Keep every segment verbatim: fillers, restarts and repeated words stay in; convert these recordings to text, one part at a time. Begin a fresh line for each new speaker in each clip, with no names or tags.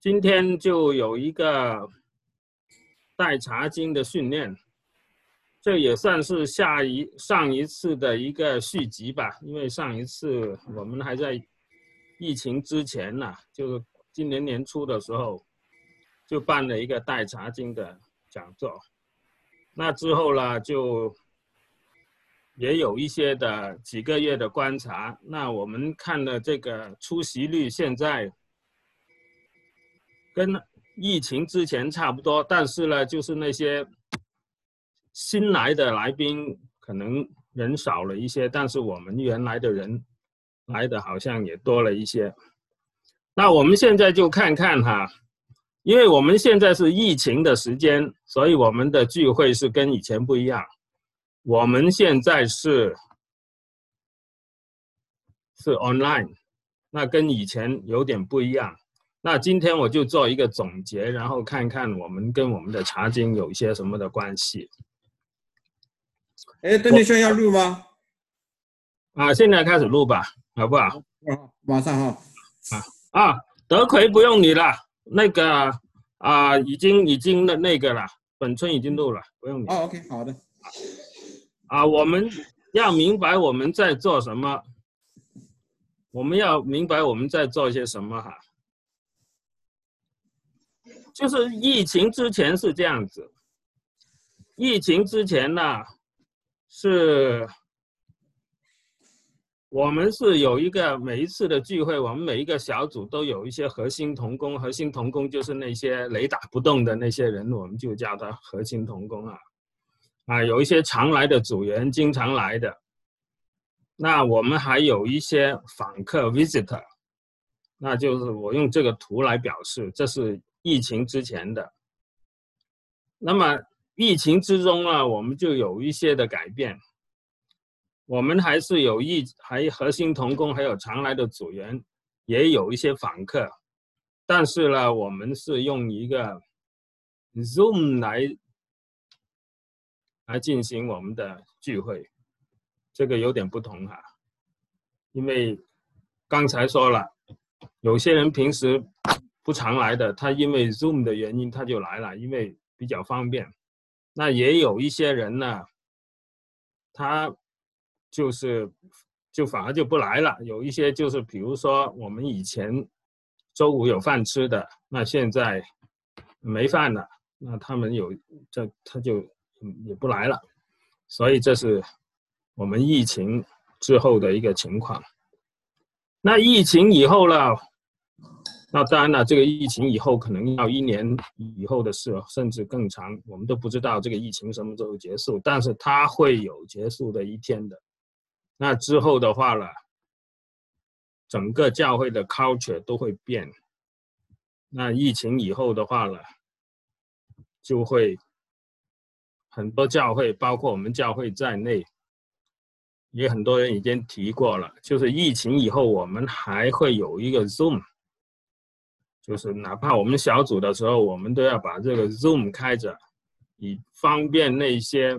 今天就有一个带茶经的训练，这也算是下一上一次的一个续集吧。因为上一次我们还在疫情之前呢、啊，就是今年年初的时候就办了一个带茶经的讲座。那之后呢，就也有一些的几个月的观察。那我们看了这个出席率，现在跟疫情之前差不多，但是呢，就是那些新来的来宾可能人少了一些，但是我们原来的人来的好像也多了一些。那我们现在就看看哈，因为我们现在是疫情的时间，所以我们的聚会是跟以前不一样。我们现在是是 online， 那跟以前有点不一样。那今天我就做一个总结，然后看看我们跟我们的茶经有一些什么的关系。
哎，邓丽轩要录吗？
啊，现在开始录吧，好不好？
马上哈。
啊啊，德奎不用你了，那个啊，已经已经的那个了，本村已经录了，不用你。
哦 ，OK， 好的。
啊，我们要明白我们在做什么，我们要明白我们在做些什么哈。就是疫情之前是这样子，疫情之前呢，是我们是有一个每一次的聚会，我们每一个小组都有一些核心同工，核心同工就是那些雷打不动的那些人，我们就叫他核心同工啊。啊，有一些常来的组员，经常来的。那我们还有一些访客 visitor， 那就是我用这个图来表示，这是疫情之前的。那么疫情之中呢，我们就有一些的改变。我们还是有一还核心同工，还有常来的组员，也有一些访客，但是呢，我们是用一个 Zoom 来来进行我们的聚会，这个有点不同哈。因为刚才说了，有些人平时不常来的，他因为 Zoom 的原因他就来了，因为比较方便。那也有一些人呢，他就是就反而就不来了。有一些就是比如说我们以前周五有饭吃的，那现在没饭了，那他们有这他就也不来了。所以这是我们疫情之后的一个情况。那疫情以后呢，那当然了，这个疫情以后可能要一年以后的事，甚至更长，我们都不知道这个疫情什么时候结束，但是它会有结束的一天的。那之后的话呢，整个教会的 culture 都会变。那疫情以后的话呢，就会很多教会，包括我们教会在内，也很多人已经提过了，就是疫情以后我们还会有一个 Zoom， 就是哪怕我们小组的时候，我们都要把这个 Zoom 开着，以方便那些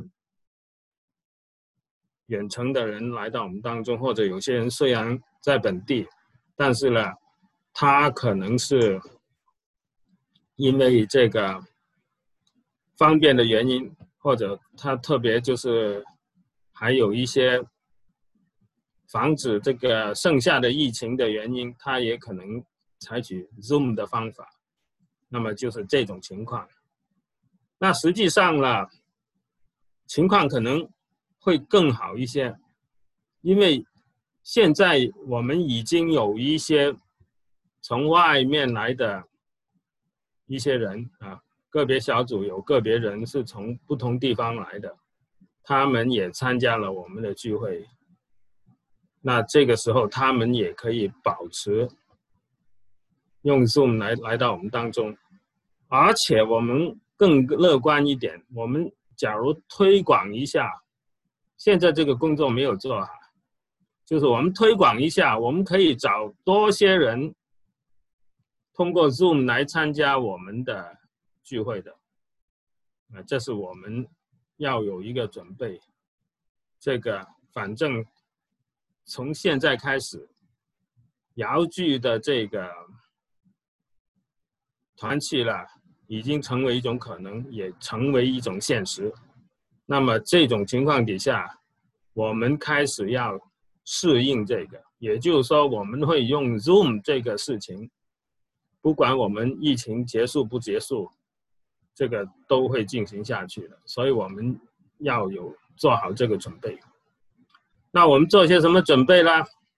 远程的人来到我们当中，或者有些人虽然在本地，但是呢，他可能是因为这个方便的原因，或者他特别就是还有一些防止这个剩下的疫情的原因，他也可能采取 Zoom 的方法。那么就是这种情况。那实际上呢，情况可能会更好一些，因为现在我们已经有一些从外面来的一些人啊，个别小组有个别人是从不同地方来的，他们也参加了我们的聚会。那这个时候他们也可以保持用 Zoom 来来到我们当中，而且我们更乐观一点，我们假如推广一下，现在这个工作没有做好，就是我们推广一下，我们可以找多些人通过 Zoom 来参加我们的聚会的，呃，这是我们要有一个准备。这个反正从现在开始，遥距的这个团契了，已经成为一种可能，也成为一种现实。那么这种情况底下，我们开始要适应这个，也就是说，我们会用 Zoom 这个事情，不管我们疫情结束不结束，这个都会进行下去的。所以我们要有做好这个准备。那我们做些什么准备呢？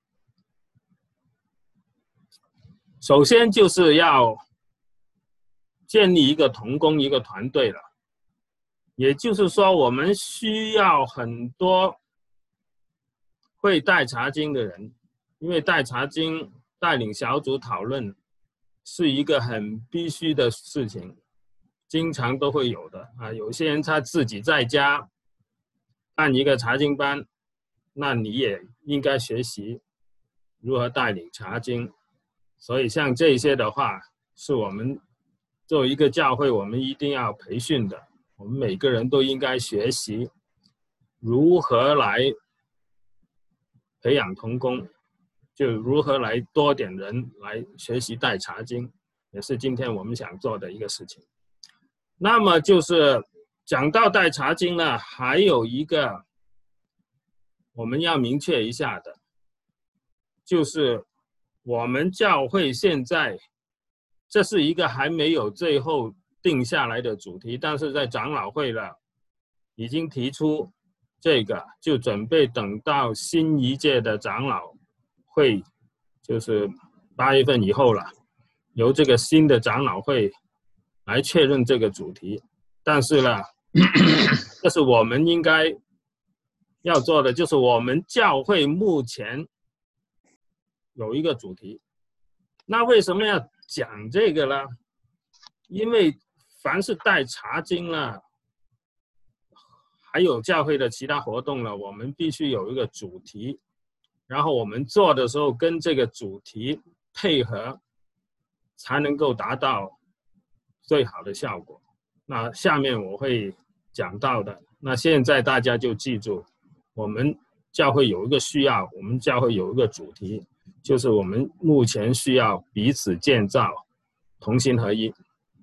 首先就是要建立一个同工一个团队了，也就是说，我们需要很多会带查经的人，因为带查经、带领小组讨论是一个很必须的事情，经常都会有的啊。有些人他自己在家办一个查经班，那你也应该学习如何带领查经。所以像这些的话，是我们作为一个教会，我们一定要培训的。我们每个人都应该学习如何来培养同工，就如何来多点人来学习带查经，也是今天我们想做的一个事情。那么就是讲到带查经呢，还有一个我们要明确一下的，就是我们教会现在，这是一个还没有最后定下来的主题，但是在长老会了，已经提出这个，就准备等到新一届的长老会，就是八月份以后了，由这个新的长老会来确认这个主题。但是呢，这是我们应该要做的，就是我们教会目前有一个主题。那为什么要讲这个呢？因为凡是带查经了，还有教会的其他活动了，我们必须有一个主题，然后我们做的时候跟这个主题配合，才能够达到最好的效果。那下面我会讲到的，那现在大家就记住，我们教会有一个需要，我们教会有一个主题，就是我们目前需要彼此建造，同心合一。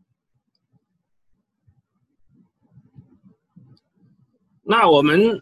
那我们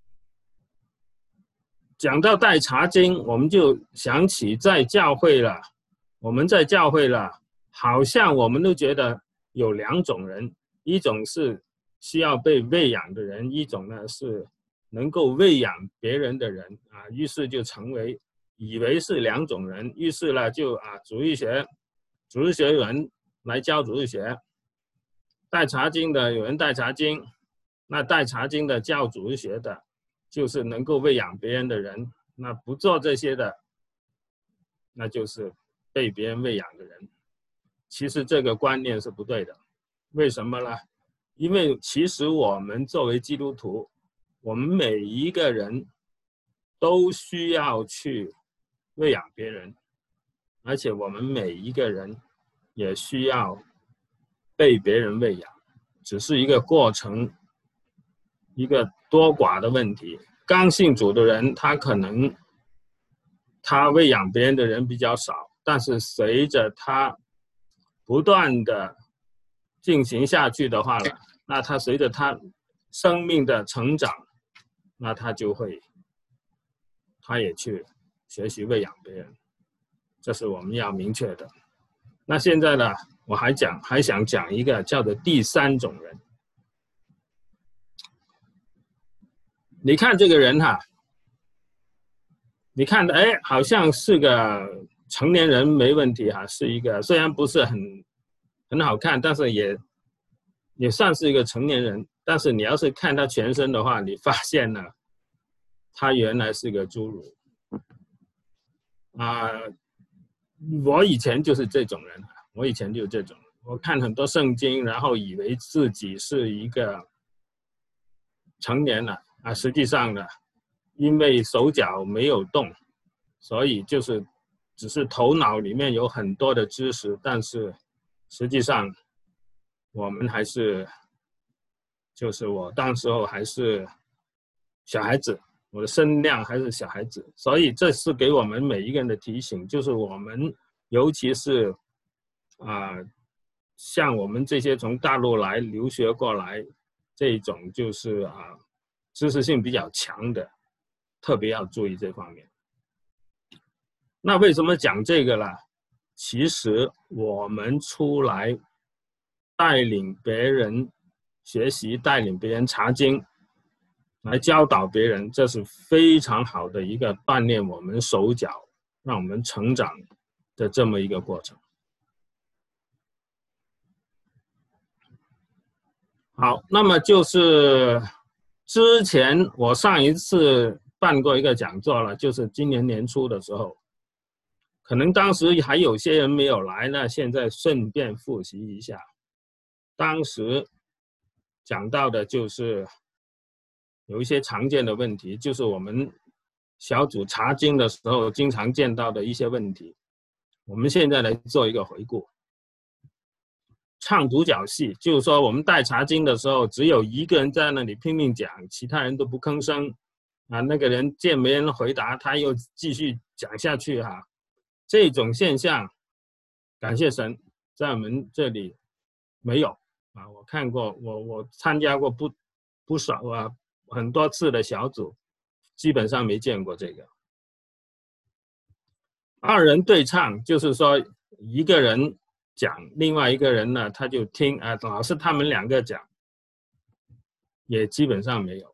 讲到带查经，我们就想起在教会了，我们在教会了，好像我们都觉得有两种人，一种是需要被喂养的人，一种呢是能够喂养别人的人啊，于是就成为以为是两种人，于是呢就啊主日学，主日学有人来教主日学，带查经的有人带查经，那带查经的教主日学的，就是能够喂养别人的人，那不做这些的，那就是被别人喂养的人。其实这个观念是不对的，为什么呢？因为其实我们作为基督徒，我们每一个人都需要去喂养别人，而且我们每一个人也需要被别人喂养，只是一个过程，一个多寡的问题。刚信主的人，他可能他喂养别人的人比较少，但是随着他不断的进行下去的话呢，那他随着他生命的成长，那他就会，他也去学习喂养别人，这是我们要明确的。那现在呢，我还讲还想讲一个叫做第三种人。你看这个人哈，你看哎，好像是个成年人没问题哈，是一个虽然不是很很好看，但是也也算是一个成年人。但是你要是看他全身的话，你发现呢，他原来是个侏儒啊、呃！我以前就是这种人，我以前就是这种，我看很多圣经，然后以为自己是一个成年了啊，实际上呢，因为手脚没有动，所以就是只是头脑里面有很多的知识，但是实际上我们还是，就是我当时候还是小孩子，我的身量还是小孩子，所以这是给我们每一个人的提醒，就是我们尤其是啊、呃、 像我们这些从大陆来留学过来，这种就是啊知识性比较强的，特别要注意这方面。那为什么讲这个呢？其实我们出来带领别人学习，带领别人查经，来教导别人，这是非常好的一个锻炼我们手脚，让我们成长的这么一个过程。好，那么就是之前我上一次办过一个讲座了，就是今年年初的时候，可能当时还有些人没有来呢，现在顺便复习一下。当时讲到的就是有一些常见的问题，就是我们小组查经的时候经常见到的一些问题。我们现在来做一个回顾。唱独角戏，就是说我们带查经的时候，只有一个人在那里拼命讲，其他人都不吭声啊。那个人见没人回答，他又继续讲下去哈、啊。这种现象，感谢神，在我们这里没有啊。我看过，我我参加过不不少啊很多次的小组，基本上没见过这个。二人对唱，就是说一个人讲，另外一个人呢他就听啊，老是他们两个讲，也基本上没有。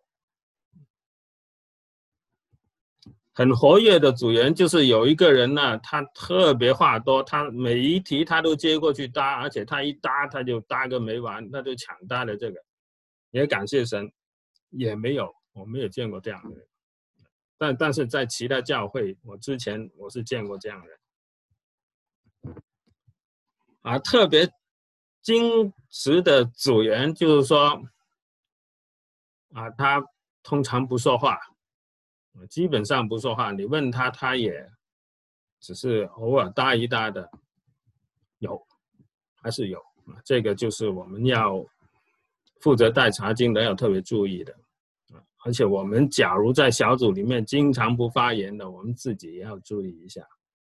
很活跃的组员就是有一个人呢，他特别话多，他每一题他都接过去搭，而且他一搭他就搭个没完，他就抢搭的这个。也感谢神，也没有，我没有见过这样的人。但但是在其他教会，我之前我是见过这样的人。啊，特别矜持的组员就是说，啊，他通常不说话。基本上不说话，你问他，他也只是偶尔搭一搭的，有，还是有。这个就是我们要负责带查经的要特别注意的。而且我们假如在小组里面经常不发言的，我们自己也要注意一下。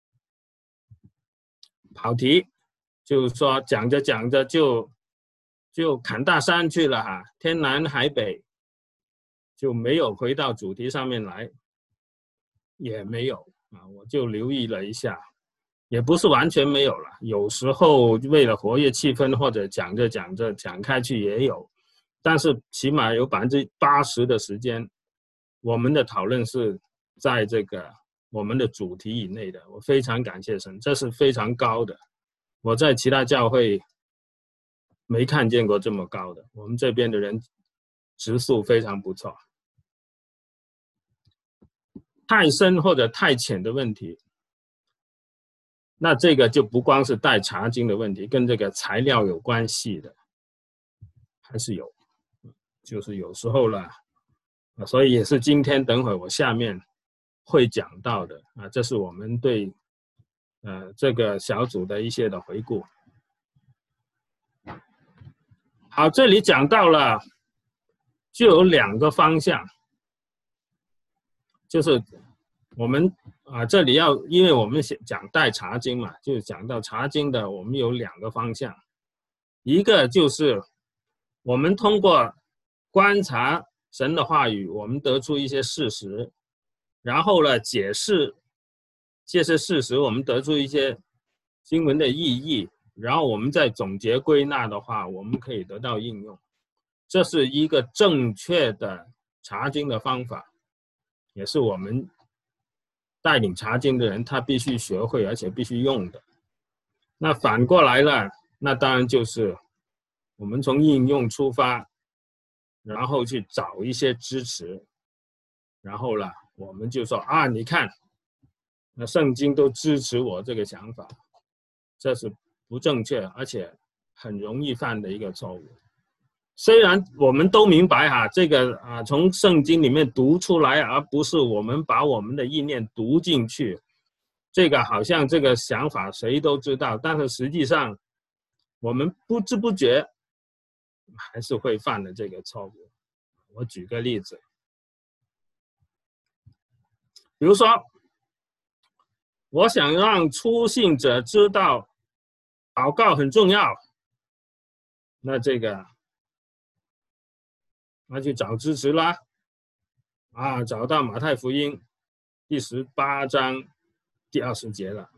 跑题，就是说讲着讲着就就砍大山去了哈，天南海北。就没有回到主题上面来，也没有啊，我就留意了一下，也不是完全没有了。有时候为了活跃气氛，或者讲着讲着讲开去也有，但是起码有百分之八十的时间，我们的讨论是在这个我们的主题以内的。我非常感谢神，这是非常高的，我在其他教会没看见过这么高的。我们这边的人质素非常不错。太深或者太浅的问题，那这个就不光是带查经的问题，跟这个材料有关系的，还是有，就是有时候了，所以也是今天等会儿我下面会讲到的啊，这是我们对呃这个小组的一些的回顾。好，这里讲到了，就有两个方向。就是我们啊，这里要，因为我们讲带查经嘛，就讲到查经的，我们有两个方向，一个就是我们通过观察神的话语，我们得出一些事实，然后呢解释这些事实，我们得出一些经文的意义，然后我们再总结归纳的话，我们可以得到应用，这是一个正确的查经的方法。也是我们带领查经的人他必须学会而且必须用的。那反过来了，那当然就是我们从应用出发，然后去找一些支持，然后了我们就说啊，你看那圣经都支持我这个想法，这是不正确而且很容易犯的一个错误。虽然我们都明白哈，这个啊从圣经里面读出来，而不是我们把我们的意念读进去，这个好像这个想法谁都知道，但是实际上我们不知不觉还是会犯的这个错误。我举个例子，比如说我想让初信者知道祷告很重要， 那这个那就找支持啦，啊，找到马太福音第十八章第二十节了，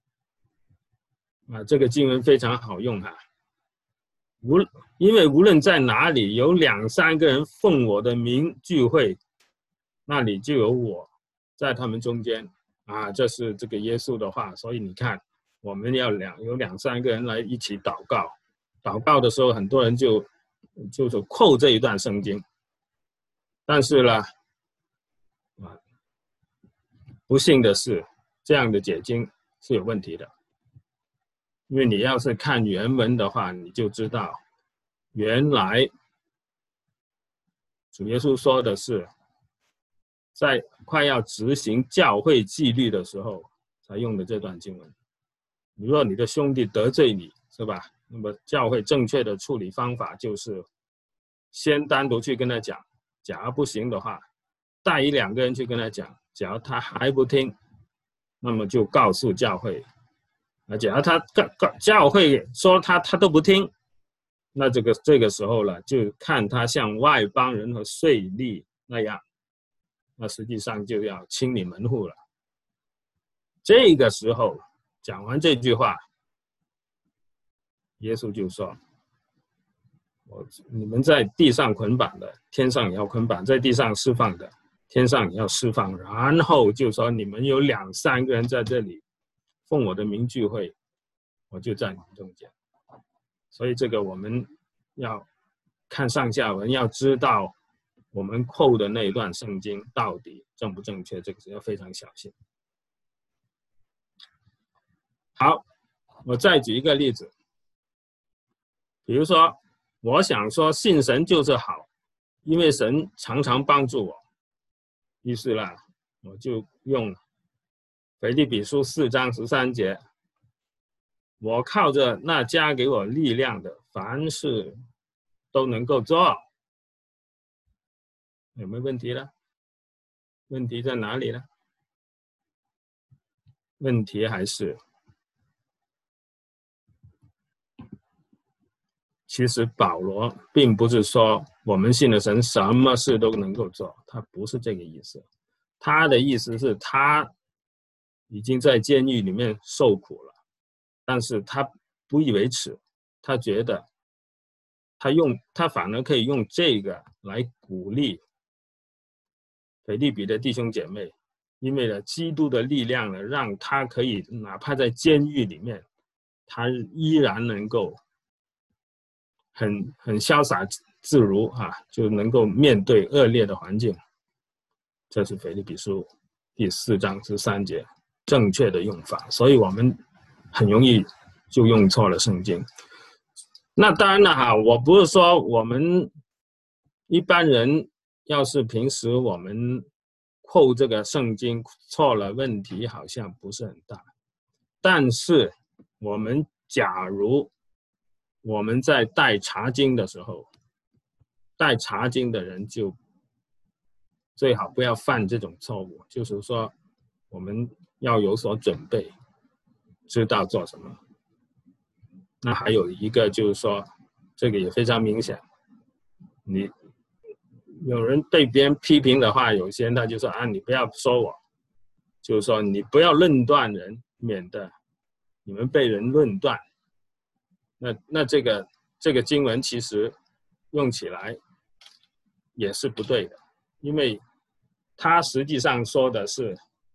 啊，这个经文非常好用哈、啊。无因为无论在哪里有两三个人奉我的名聚会，那里就有我在他们中间啊，这是这个耶稣的话。所以你看，我们要两有两三个人来一起祷告，祷告的时候，很多人就就是quote这一段圣经，但是呢，啊，不幸的是，这样的解经是有问题的。因为你要是看原文的话，你就知道，原来主耶稣说的是，在快要执行教会纪律的时候才用的这段经文。如果你的兄弟得罪你，是吧？那么教会正确的处理方法就是先单独去跟他讲，假如不行的话，带一两个人去跟他讲，假如他还不听，那么就告诉教会。而假如他教会说他他都不听，那这个这个时候了，就看他像外邦人和税吏那样，那实际上就要清理门户了。这个时候讲完这句话，耶稣就说：“我你们在地上捆绑的，天上也要捆绑；在地上释放的，天上也要释放。”然后就说：“你们有两三个人在这里。奉我的名聚会，我就在你们中间。”所以这个我们要看上下文，要知道我们quote的那一段圣经到底正不正确，这个是要非常小心。好，我再举一个例子，比如说，我想说信神就是好，因为神常常帮助我，于是啦，我就用腓立比书四章十三节，我靠着那加给我力量的，凡事都能够做。有没有问题呢？问题在哪里呢？问题还是，其实保罗并不是说我们信了神什么事都能够做，他不是这个意思。他的意思是他已经在监狱里面受苦了，但是他不以为耻，他觉得他用他反而可以用这个来鼓励腓立比的弟兄姐妹，因为呢，基督的力量呢，让他可以哪怕在监狱里面，他依然能够很很潇洒自如啊，就能够面对恶劣的环境。这是腓立比书第四章十三节正确的用法，所以我们很容易就用错了圣经。那当然了哈，我不是说我们一般人要是平时我们quote这个圣经错了，问题好像不是很大。但是我们假如我们在带查经的时候，带查经的人就最好不要犯这种错误，就是说我们要有所准备，知道做什么。那还有一个就是说，这个也非常明显，你有人对别人批评的话，有些人他就说啊，你不要说我，就是说你不要论断人，免得你们被人论断。那那这个这个经文其实用起来也是不对的，因为它实际上说的是，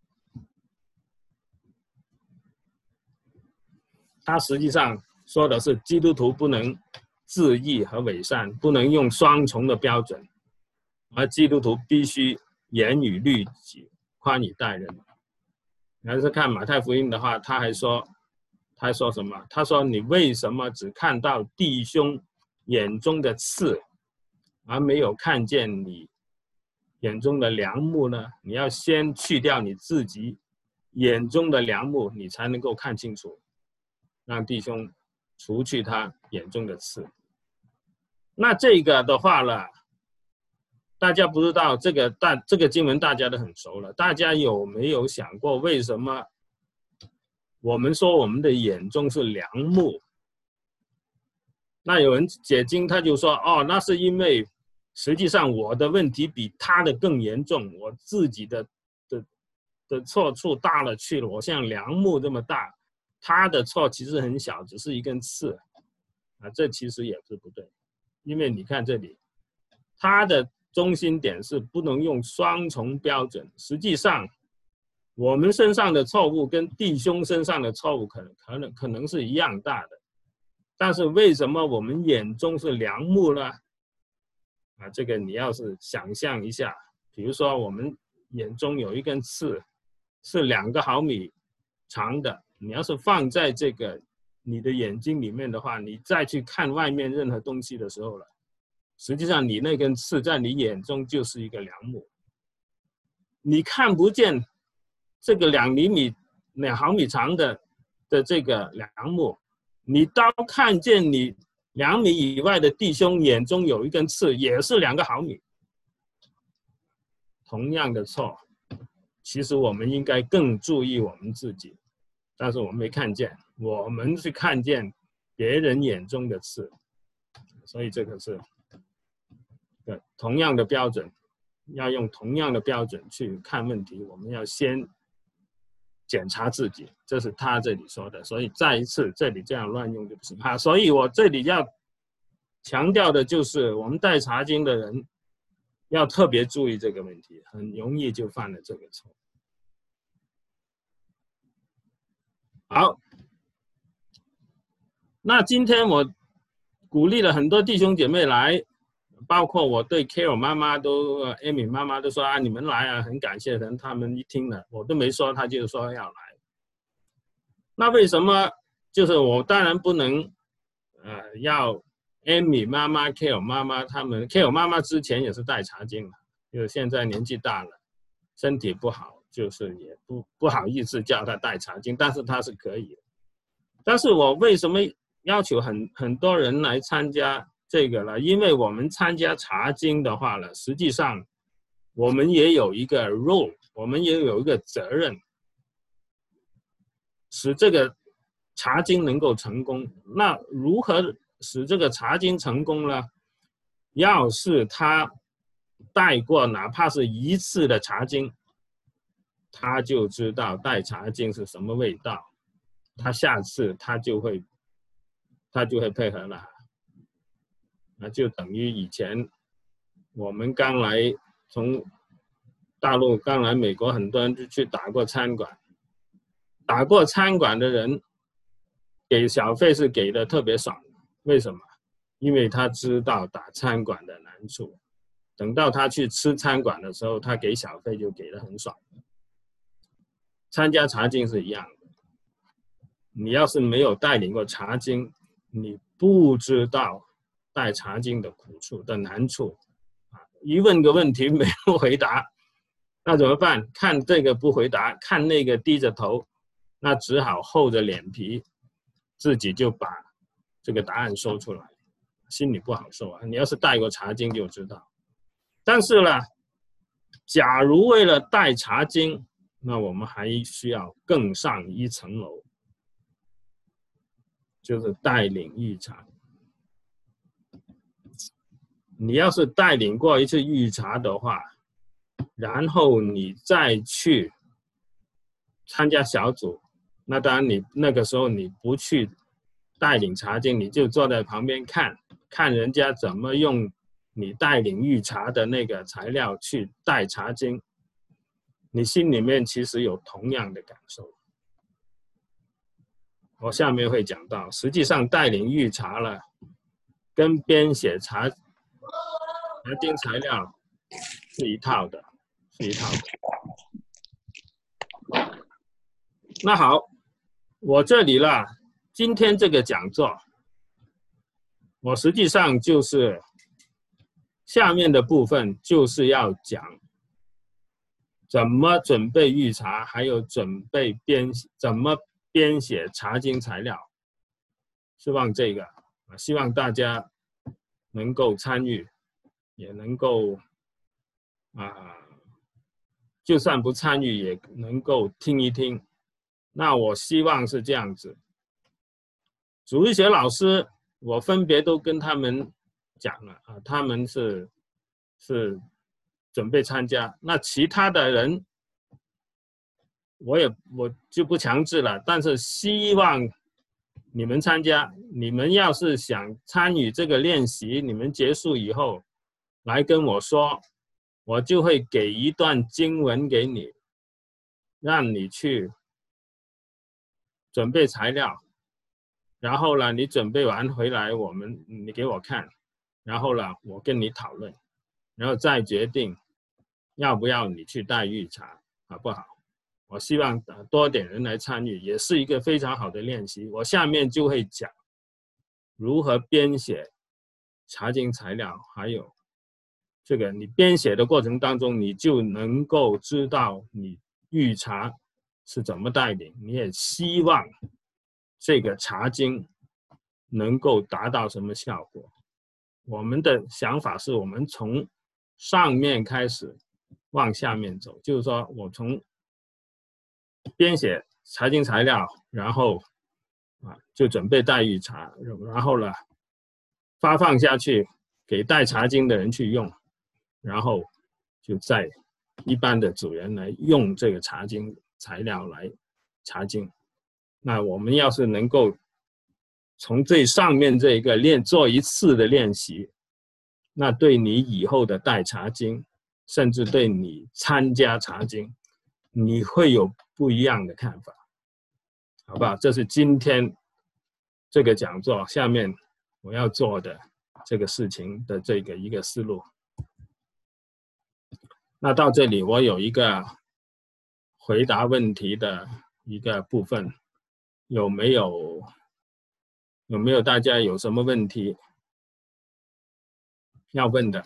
它实际上说的是基督徒不能自义和伪善，不能用双重的标准，而基督徒必须严以律己，宽以待人。你要是看马太福音的话，他还说，他还说什么？他说你为什么只看到弟兄眼中的刺，而没有看见你眼中的梁木呢？你要先去掉你自己眼中的梁木，你才能够看清楚，让弟兄除去他眼中的刺。那这个的话呢，大家不知道这个大这个经文大家都很熟了，大家有没有想过为什么我们说我们的眼中是梁木？ 那有人解经，他就说哦，那是因为实际上我的问题比他的更严重，我自己的的的错处大了去了，我像梁木这么大，他的错其实很小，只是一根刺啊，这其实也是不对，因为你看这里，他的中心点是不能用双重标准，实际上我们身上的错误跟弟兄身上的错误可能可能可能是一样大的。但是为什么我们眼中是梁木呢？啊，这个你要是想象一下，比如说我们眼中有一根刺，是两个毫米长的，你要是放在这个你的眼睛里面的话，你再去看外面任何东西的时候了，实际上你那根刺在你眼中就是一个梁木，你看不见这个两厘米、两毫米长的的这个梁木。你当看见你两米以外的弟兄眼中有一根刺，也是两个毫米，同样的错，其实我们应该更注意我们自己，但是我们没看见，我们是看见别人眼中的刺，所以这个是对同样的标准，要用同样的标准去看问题，我们要先检查自己，这是他这里说的，所以再一次，这里这样乱用就不行啊。所以我这里要强调的就是，我们带查经的人要特别注意这个问题，很容易就犯了这个错。好，那今天我鼓励了很多弟兄姐妹来，包括我对 Carol 妈妈都 Amy 妈妈都说啊，你们来啊，很感谢人。他们一听了，我都没说，他就说要来。那为什么？就是我当然不能，呃，要 Amy 妈妈、Carol 妈妈他们 ，Carol 妈妈之前也是带查经嘛，就是现在年纪大了，身体不好，就是也不不好意思叫她带查经，但是她是可以的。但是我为什么要求很很多人来参加这个了？因为我们参加查经的话呢，实际上我们也有一个 role， 我们也有一个责任，使这个查经能够成功。那如何使这个查经成功呢？要是他带过哪怕是一次的查经，他就知道带查经是什么味道，他下次他就会他就会配合了。那就等于以前我们刚来从大陆刚来美国，很多人就去打过餐馆，打过餐馆的人给小费是给的特别爽，为什么？因为他知道打餐馆的难处，等到他去吃餐馆的时候，他给小费就给的很爽。参加查经是一样的，你要是没有带领过查经，你不知道带查经的苦处的难处啊！一问个问题没有回答，那怎么办？看这个不回答，看那个低着头，那只好厚着脸皮，自己就把这个答案说出来，心里不好受啊！你要是带过查经就知道。但是呢，假如为了带查经，那我们还需要更上一层楼，就是带领预查。你要是带领过一次预查的话，然后你再去参加小组，那当然你那个时候你不去带领查经，你就坐在旁边看看人家怎么用你带领预查的那个材料去带查经，你心里面其实有同样的感受。我下面会讲到，实际上带领预查了，跟编写查查经材料是一套的，是一套的。那好，我这里啦，今天这个讲座，我实际上就是下面的部分就是要讲怎么准备预查，还有准备编怎么编写查经材料。希望这个，希望大家能够参与，也能够啊，就算不参与也能够听一听。那我希望是这样子。主日学老师我分别都跟他们讲了啊，他们是是准备参加。那其他的人，我也我就不强制了，但是希望你们参加。你们要是想参与这个练习，你们结束以后来跟我说，我就会给一段经文给你，让你去准备材料。然后呢，你准备完回来，我们你给我看，然后呢，我跟你讨论，然后再决定要不要你去带预查，好不好？我希望多点人来参与，也是一个非常好的练习。我下面就会讲如何编写查经材料，还有这个你编写的过程当中，你就能够知道你预查是怎么带领，你也希望这个查经能够达到什么效果。我们的想法是我们从上面开始往下面走，就是说我从编写查经材料，然后啊就准备带预查，然后呢发放下去给带查经的人去用，然后就在一般的组员来用这个查经材料来查经。那我们要是能够从最上面这一个练做一次的练习，那对你以后的带查经，甚至对你参加查经，你会有不一样的看法，好不好？这是今天这个讲座下面我要做的这个事情的这个一个思路。那到这里我有一个回答问题的一个部分，有没有有没有大家有什么问题要问的？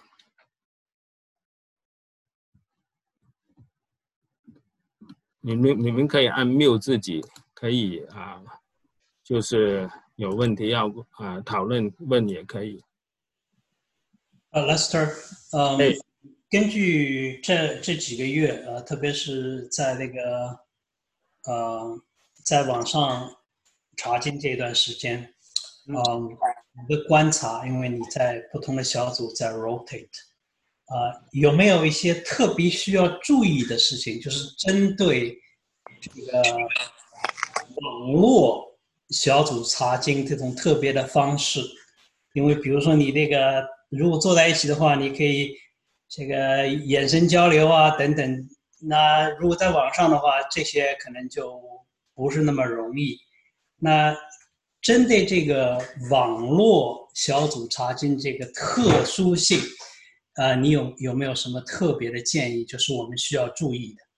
你们你们可以按 mute 自己，可以啊，就是有问题要啊讨论问也可以。
呃、uh, ，Lester， 嗯、
哎，
根据这这几个月，呃，特别是在那个呃，在网上查经这段时间，嗯、呃，你的观察，因为你在不同的小组在 rotate， 呃，有没有一些特别需要注意的事情，就是针对这个网络小组查经这种特别的方式？因为比如说你那个如果坐在一起的话，你可以这个眼神交流啊等等。那如果在网上的话，这些可能就不是那么容易。那针对这个网络小组查经这个特殊性，呃，你有有没有什么特别的建议？就是我们需要注意的。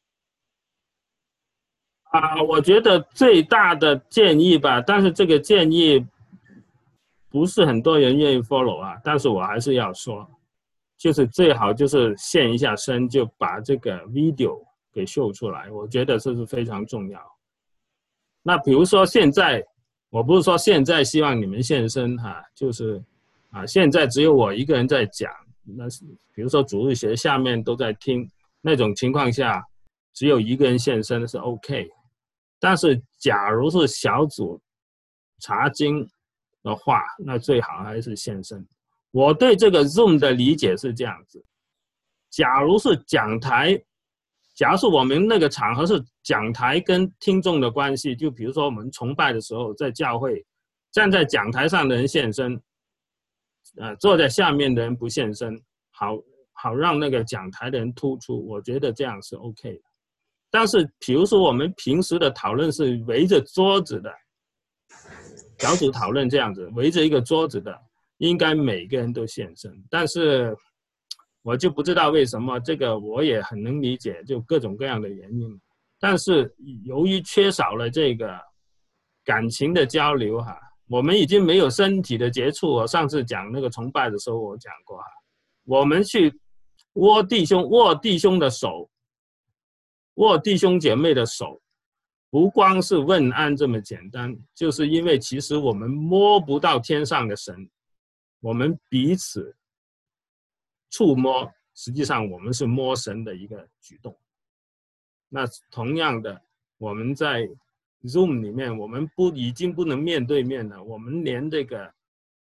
啊，我觉得最大的建议吧，但是这个建议不是很多人愿意 follow 啊，但是我还是要说，就是最好就是现一下身，就把这个 video 给秀出来，我觉得这是非常重要。那比如说现在，我不是说现在希望你们现身哈、啊，就是啊，现在只有我一个人在讲，那是比如说主日学下面都在听，那种情况下，只有一个人现身是 OK。但是假如是小组查经的话，那最好还是现身。我对这个 Zoom 的理解是这样子：假如是讲台，假如是我们那个场合是讲台跟听众的关系，就比如说我们崇拜的时候，在教会站在讲台上的人现身，呃，坐在下面的人不现身，好好让那个讲台的人突出，我觉得这样是 OK 的。但是比如说我们平时的讨论是围着桌子的，小组讨论这样子，围着一个桌子的，应该每个人都现身。但是我就不知道为什么，这个我也很能理解，就各种各样的原因。但是由于缺少了这个感情的交流哈，我们已经没有身体的接触。我上次讲那个崇拜的时候，我讲过哈，我们去握弟兄握弟兄的手，握弟兄姐妹的手，不光是问安这么简单，就是因为其实我们摸不到天上的神，我们彼此触摸，实际上我们是摸神的一个举动。那同样的，我们在 Zoom 里面，我们不已经不能面对面了，我们连这个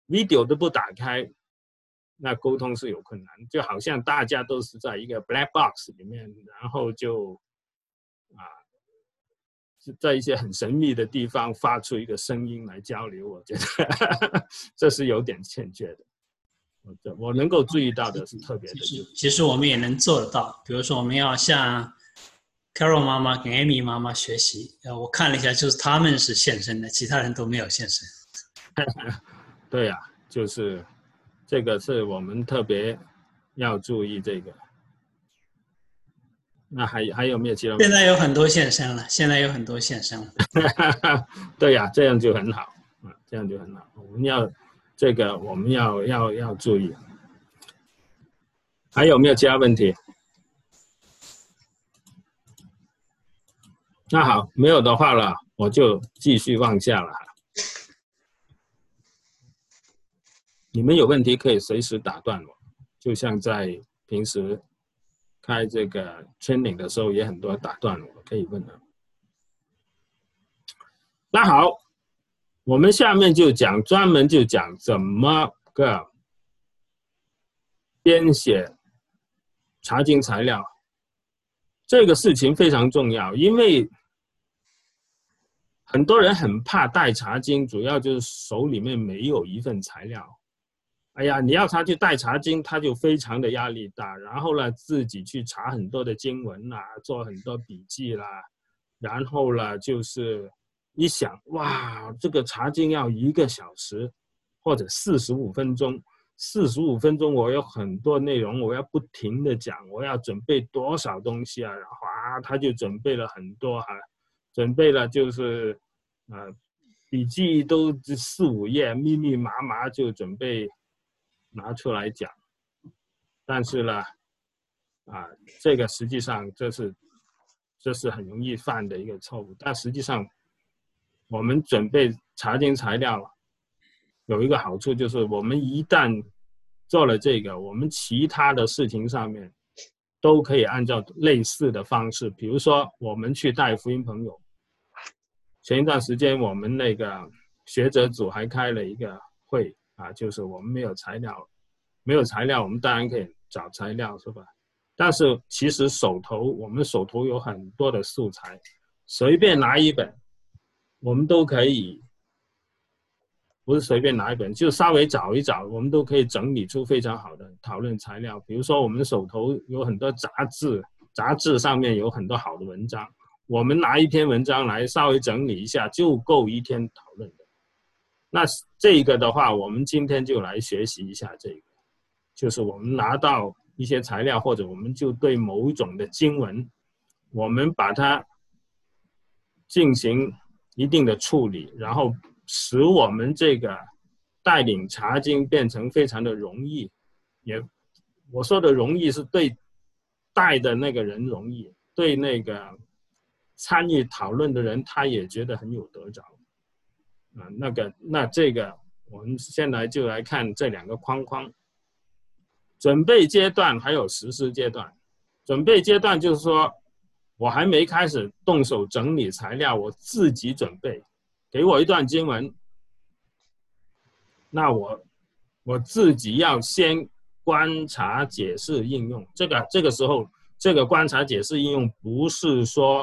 video 都不打开，那沟通是有困难，就好像大家都是在一个 black box 里面，然后就啊，在一些很神秘的地方发出一个声音来交流，我觉得这是有点欠缺的。我我能够注意到的是特别的，
其实其实我们也能做得到，比如说我们要向 Carol 妈妈跟 Amy 妈妈学习。呃，我看了一下，就是他们是现身的，其他人都没有现身。
对呀、啊，就是这个是我们特别要注意这个。那还还有没有其他？
现在有很多现身了，现在有很多现身了。
对呀、啊，这样就很好啊，这样就很好。我们要这个，我们要要要注意。还有没有其他问题？那好，没有的话了，我就继续往下了。你们有问题可以随时打断我，就像在平时开这个 training 的时候，也很多打断我，可以问的。那好，我们下面就讲，专门就讲怎么个编写查经材料。这个事情非常重要，因为很多人很怕带查经，主要就是手里面没有一份材料。哎呀，你要他去带查经，他就非常的压力大。然后呢，自己去查很多的经文啦，做很多笔记啦。然后呢，就是一想，哇，这个查经要一个小时或者四十五分钟，四十五分钟我有很多内容，我要不停的讲，我要准备多少东西啊？然后啊，他就准备了很多哈、啊，准备了就是呃笔记都四五页，密密麻麻就准备拿出来讲。但是呢，啊，这个实际上这是这是很容易犯的一个错误。但实际上，我们准备查经材料有一个好处，就是我们一旦做了这个，我们其他的事情上面都可以按照类似的方式。比如说，我们去带福音朋友，前一段时间我们那个学者组还开了一个会啊，就是我们没有材料，没有材料，我们当然可以找材料，是吧？但是其实手头我们手头有很多的素材，随便拿一本，我们都可以。不是随便拿一本，就稍微找一找，我们都可以整理出非常好的讨论材料。比如说，我们手头有很多杂志，杂志上面有很多好的文章，我们拿一篇文章来稍微整理一下，就够一天讨论的。那这个的话，我们今天就来学习一下这个，就是我们拿到一些材料，或者我们就对某一种的经文，我们把它进行一定的处理，然后使我们这个带领查经变成非常的容易。也我说的容易是对带的那个人容易，对那个参与讨论的人他也觉得很有得着。啊，那个那这个我们现在就来看这两个框框，准备阶段还有实施阶段。准备阶段就是说我还没开始动手整理材料，我自己准备，给我一段经文，那我我自己要先观察、解释、应用。这个这个时候，这个观察、解释、应用不是说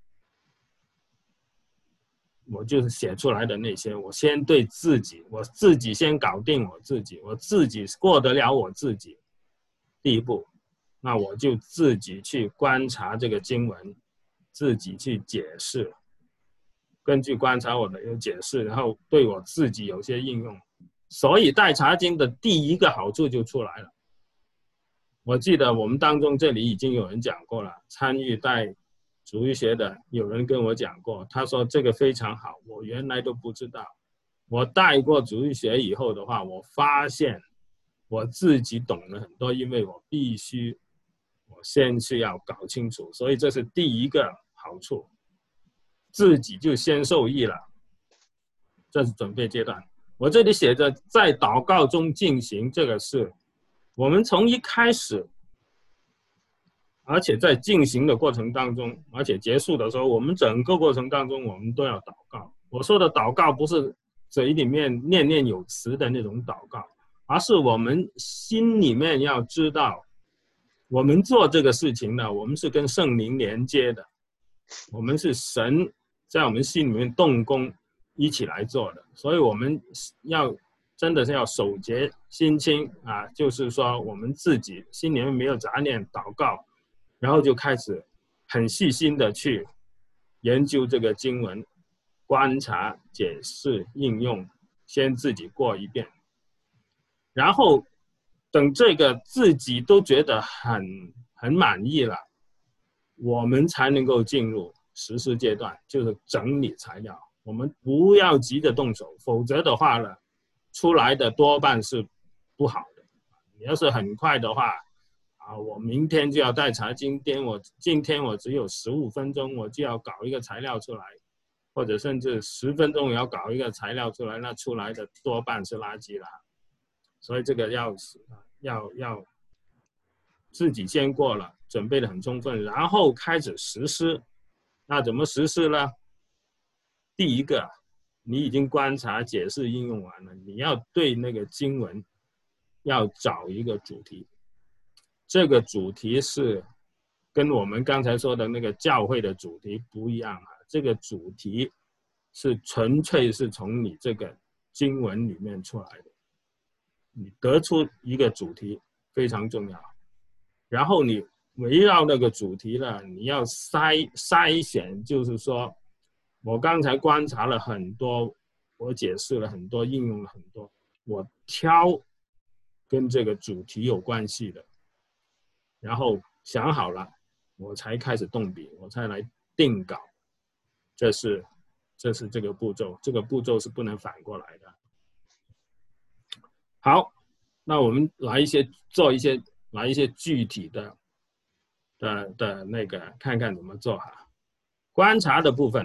我就是写出来的那些，我先对自己，我自己先搞定我自己，我自己过得了我自己。第一步，那我就自己去观察这个经文，自己去解释。根据观察我的有解释，然后对我自己有些应用，所以带查经的第一个好处就出来了。我记得我们当中这里已经有人讲过了，参与带主义学的有人跟我讲过，他说这个非常好，我原来都不知道。我带过主义学以后的话，我发现我自己懂了很多，因为我必须我先是要搞清楚，所以这是第一个好处。自己就先受益了，这是准备阶段。我这里写着在祷告中进行，这个是我们从一开始，而且在进行的过程当中，而且结束的时候，我们整个过程当中我们都要祷告。我说的祷告不是嘴里面念念有词的那种祷告，而是我们心里面要知道，我们做这个事情呢，我们是跟圣灵连接的，我们是神在我们心里面动工一起来做的，所以我们要真的是要守节心清啊，就是说我们自己心里面没有杂念，祷告，然后就开始很细心的去研究这个经文，观察、解释、应用，先自己过一遍，然后等这个自己都觉得很很满意了，我们才能够进入实施阶段，就是整理材料。我们不要急着动手，否则的话呢，出来的多半是不好的。你要是很快的话，啊，我明天就要带查，今天我今天我只有十五分钟，我就要搞一个材料出来，或者甚至十分钟也要搞一个材料出来，那出来的多半是垃圾了。所以这个要要要自己先过了，准备的很充分，然后开始实施。那怎么实施呢？第一个，你已经观察、解释、应用完了，你要对那个经文要找一个主题。这个主题是跟我们刚才说的那个教会的主题不一样啊。这个主题是纯粹是从你这个经文里面出来的，你得出一个主题非常重要，然后你围绕那个主题呢，你要筛筛选，就是说我刚才观察了很多，我解释了很多，应用了很多，我挑跟这个主题有关系的，然后想好了，我才开始动笔，我才来定稿。这是这是这个步骤，这个步骤是不能反过来的。好，那我们来一些做一些来一些具体的的的那个，看看怎么做哈。观察的部分，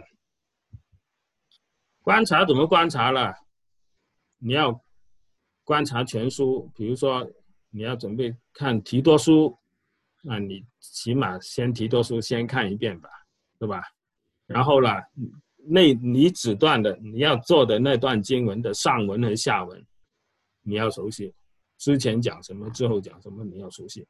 观察怎么观察了？你要观察全书，比如说你要准备看提多书，那你起码先提多书先看一遍吧，对吧？然后呢，那你只段的你要做的那段经文的上文和下文，你要熟悉，之前讲什么，之后讲什么，你要熟悉。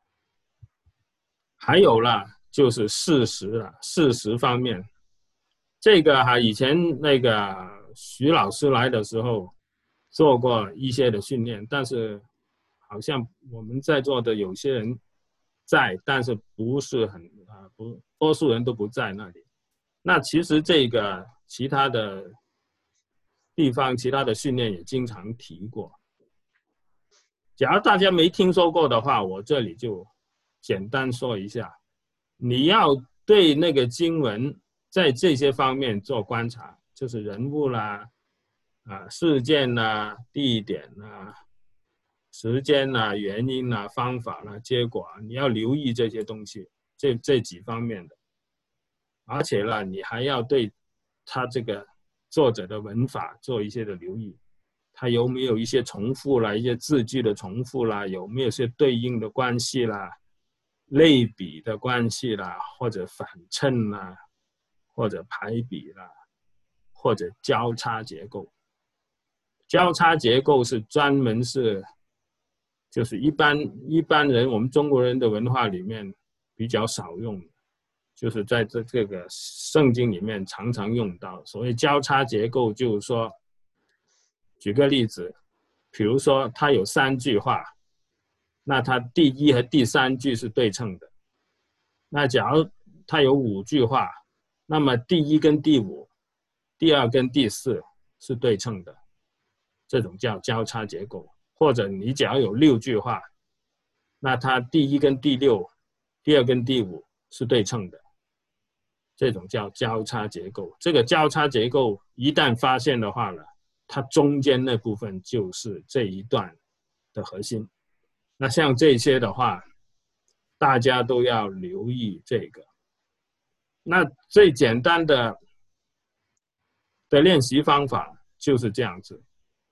还有啦，就是事实了，事实方面，这个哈，以前那个徐老师来的时候做过一些的训练，但是好像我们在座的有些人在，但是不是很啊，不，多数人都不在那里。那其实这个其他的地方，其他的训练也经常提过。假如大家没听说过的话，我这里就简单说一下。你要对那个经文在这些方面做观察，就是人物啦、啊事件啦、地点啦、时间啦、原因啦、方法啦、结果啊，你要留意这些东西，这这几方面的。而且呢，你还要对他这个作者的文法做一些的留意，他有没有一些重复啦，一些字句的重复啦，有没有一些对应的关系啦，类比的关系啦，或者反衬啦，或者排比啦，或者交叉结构。交叉结构是专门是，就是一般一般人我们中国人的文化里面比较少用的。就是在这这个圣经里面常常用到，所谓交叉结构，就是说，举个例子，比如说它有三句话，那它第一和第三句是对称的。那假如它有五句话，那么第一跟第五，第二跟第四是对称的，这种叫交叉结构。或者你假如有六句话，那它第一跟第六，第二跟第五是对称的。这种叫交叉结构。这个交叉结构一旦发现的话呢，它中间那部分就是这一段的核心。那像这些的话，大家都要留意这个。那最简单的的练习方法就是这样子。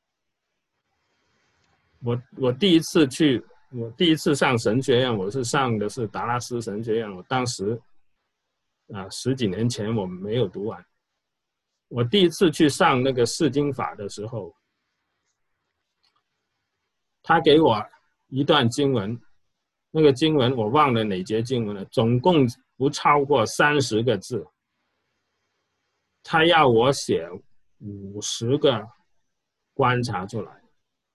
我我第一次去，我第一次上神学院，我是上的是达拉斯神学院，我当时。啊，十几年前我没有读完， 我第一次去上那个释经法的时候，他给我一段经文，那个经文我忘了哪节经文了，总共不超过三十个字，他要我写五十个观察出来，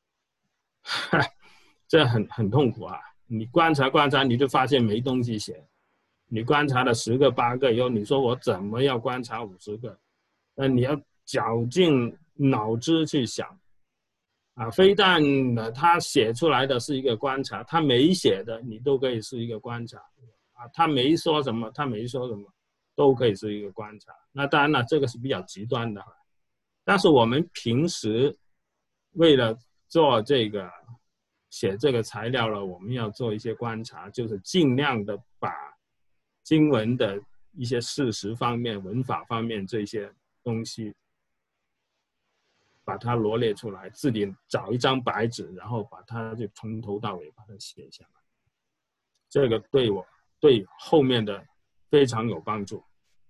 这很很痛苦啊！你观察观察，你就发现没东西写。你观察了十个八个以后，你说我怎么要观察五十个？那你要绞尽脑汁去想啊！非但他写出来的是一个观察，他没写的你都可以是一个观察啊！他没说什么，他没说什么，都可以是一个观察。那当然了，这个是比较极端的，但是我们平时为了做这个写这个材料了，我们要做一些观察，就是尽量的把经文的一些事实方面、文法方面这些东西，把它罗列出来，自己找一张白纸，然后把它就从头到尾把它写下来。这个对我对后面的非常有帮助。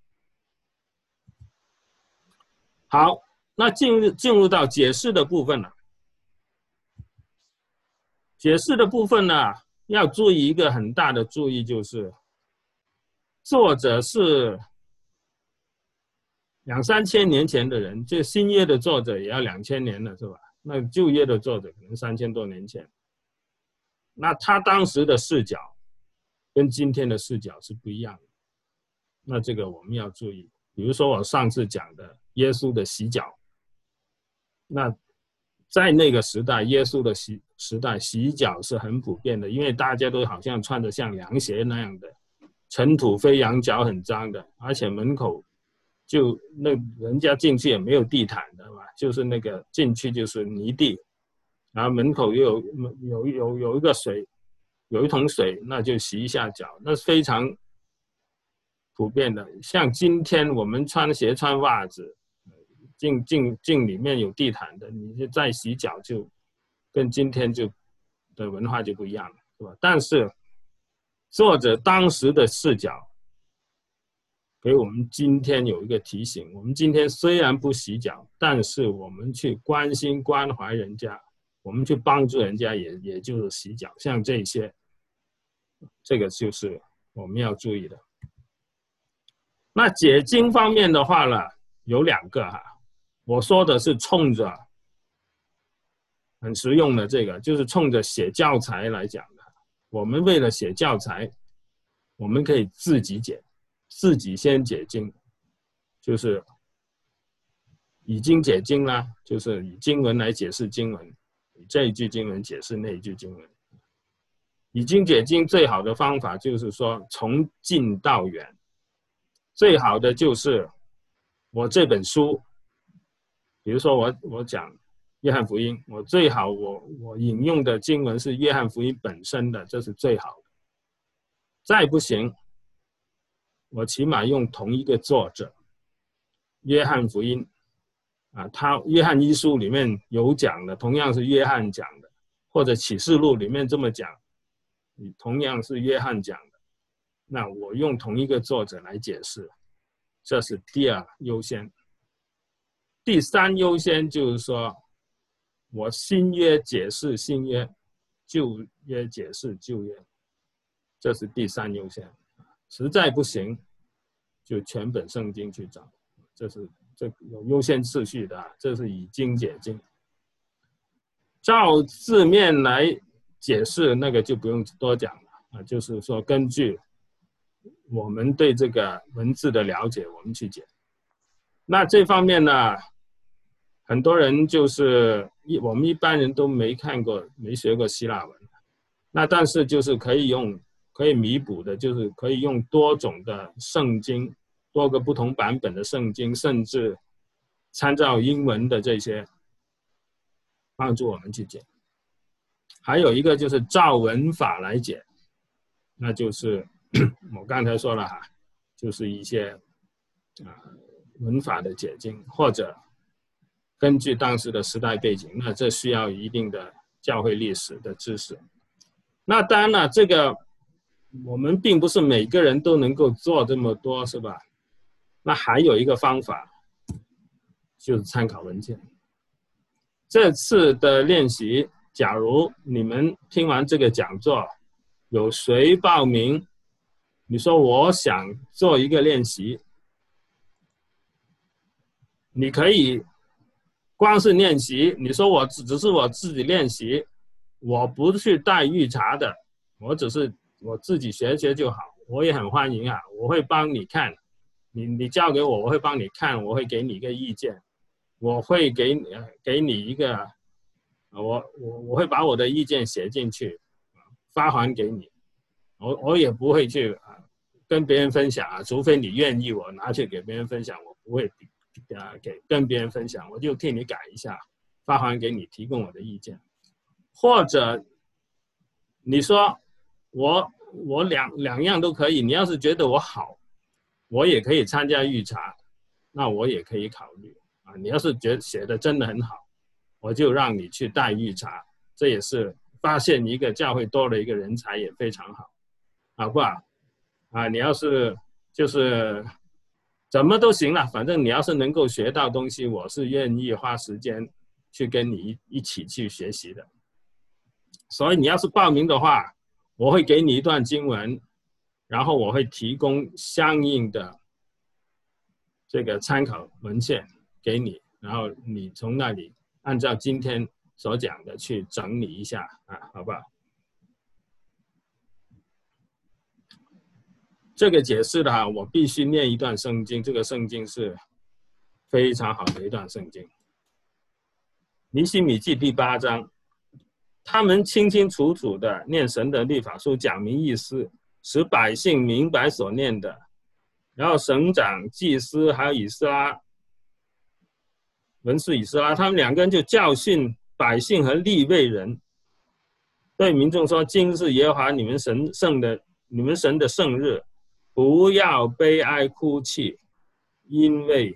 好，那进入进入到解释的部分了。解释的部分呢，要注意一个很大的注意，就是作者是两三千年前的人，这新约的作者也要两千年了，是吧？那旧约的作者可能三千多年前，那他当时的视角跟今天的视角是不一样的。那这个我们要注意，比如说我上次讲的耶稣的洗脚，那在那个时代，耶稣的洗时代洗脚是很普遍的，因为大家都好像穿着像凉鞋那样的。尘土飞扬，脚很脏的，而且门口就那人家进去也没有地毯的嘛，就是那个进去就是泥地，然后门口又有有有有一个水，有一桶水，那就洗一下脚，那是非常普遍的。像今天我们穿鞋穿袜子，进进进里面有地毯的，你就再洗脚就跟今天就的文化就不一样了，是吧？但是作者当时的视角给我们今天有一个提醒，我们今天虽然不洗脚，但是我们去关心关怀人家，我们去帮助人家也也就是洗脚，像这些，这个就是我们要注意的。那解经方面的话呢，有两个哈，我说的是冲着很实用的，这个就是冲着写教材来讲的。我们为了写教材，我们可以自己解，自己先解经，就是以经解经啦，就是以经文来解释经文，以这一句经文解释那一句经文。以经解经最好的方法就是说从近到远，最好的就是我这本书，比如说我我讲约翰福音，我最好我我引用的经文是约翰福音本身的，这是最好的。再不行，我起码用同一个作者，约翰福音啊，他约翰一书里面有讲的，同样是约翰讲的，或者启示录里面这么讲，同样是约翰讲的，那我用同一个作者来解释，这是第二优先。第三优先就是说，我新约解释新约，旧约解释旧约，这是第三优先。实在不行，就全本圣经去找，这是这有优先次序的，这是以经解经。照字面来解释，那个就不用多讲了啊，就是说根据我们对这个文字的了解，我们去解。那这方面呢，很多人就是我们一般人都没看过、没学过希腊文，那但是就是可以用、可以弥补的，就是可以用多种的圣经、多个不同版本的圣经，甚至参照英文的这些，帮助我们去解。还有一个就是照文法来解，那就是我刚才说了哈，就是一些啊文法的解经，或者根据当时的时代背景，那这需要一定的教会历史的知识。那当然了，这个我们并不是每个人都能够做这么多，是吧？那还有一个方法， 就是参考文件。这次的练习，假如你们听完这个讲座，有谁报名？你说我想做一个练习，你可以光是练习。你说我只是我自己练习，我不去带预查的，我只是我自己学学就好。我也很欢迎啊，我会帮你看，你你交给我，我会帮你看，我会给你一个意见，我会给你给你一个，我我我会把我的意见写进去，发还给你。我我也不会去啊跟别人分享啊，除非你愿意我拿去给别人分享，我不会啊给跟别人分享，我就替你改一下，发还给你，提供我的意见。或者你说我我两两样都可以，你要是觉得我好，我也可以参加预查，那我也可以考虑啊。你要是觉得写的真的很好，我就让你去带预查，这也是发现一个教会多了一个人才，也非常好。好不好？啊，你要是就是怎么都行了，反正你要是能够学到东西，我是愿意花时间去跟你一一起去学习的。所以你要是报名的话，我会给你一段经文，然后我会提供相应的这个参考文献给你，然后你从那里按照今天所讲的去整理一下啊，好不好？这个解释的哈，我必须念一段圣经，这个圣经是非常好的一段圣经。尼希米记第八章，他们清清楚楚的念神的律法书，讲明意思，使百姓明白所念的。然后省长、祭司还有以斯拉、文士以斯拉，他们两个人就教训百姓和利未人，对民众说：今是耶和华你们神圣的、你们神的圣日。不要悲哀哭泣，因为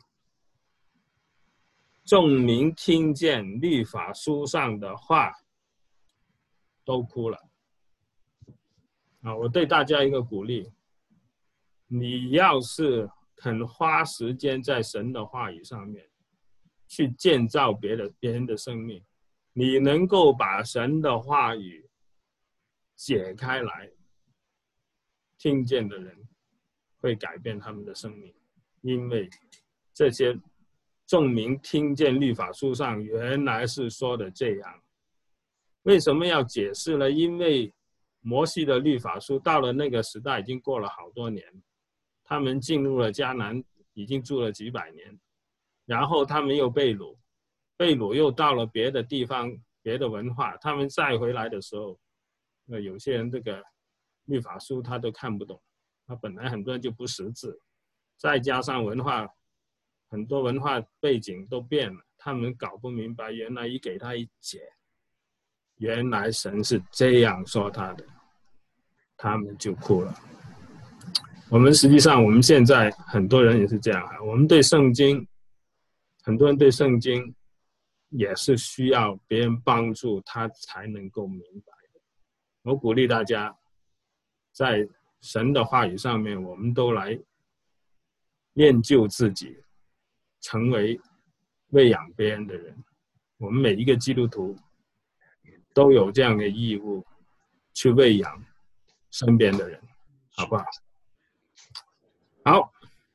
众民听见律法书上的话都哭了。啊，我对大家一个鼓励，你要是肯花时间在神的话语上面去建造别的别人的生命，你能够把神的话语解开来，听见的人会改变他们的生命，因为这些众民听见律法书上原来是说的这样。为什么要解释呢？因为摩西的律法书到了那个时代已经过了好多年，他们进入了迦南，已经住了几百年，然后他们又被掳，被掳又到了别的地方，别的文化，他们再回来的时候，那有些人这个律法书他都看不懂。他本来很多人就不识字，再加上文化，很多文化背景都变了，他们搞不明白，原来一给他一解，原来神是这样说他的，他们就哭了。我们实际上我们现在很多人也是这样，我们对圣经，很多人对圣经也是需要别人帮助他才能够明白的。我鼓励大家在神的话语上面，我们都来练就自己，成为喂养别人的人。我们每一个基督徒都有这样的义务，去喂养身边的人，好不好？好，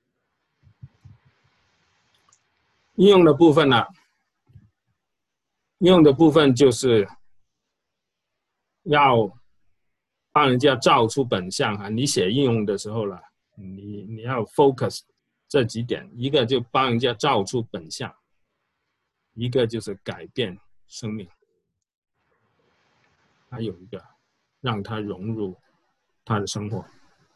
应用的部分呢？应用的部分就是要帮人家照出本相啊！你写应用的时候了，你你要 focus 这几点，一个就帮人家照出本相，一个就是改变生命，还有一个让他融入他的生活。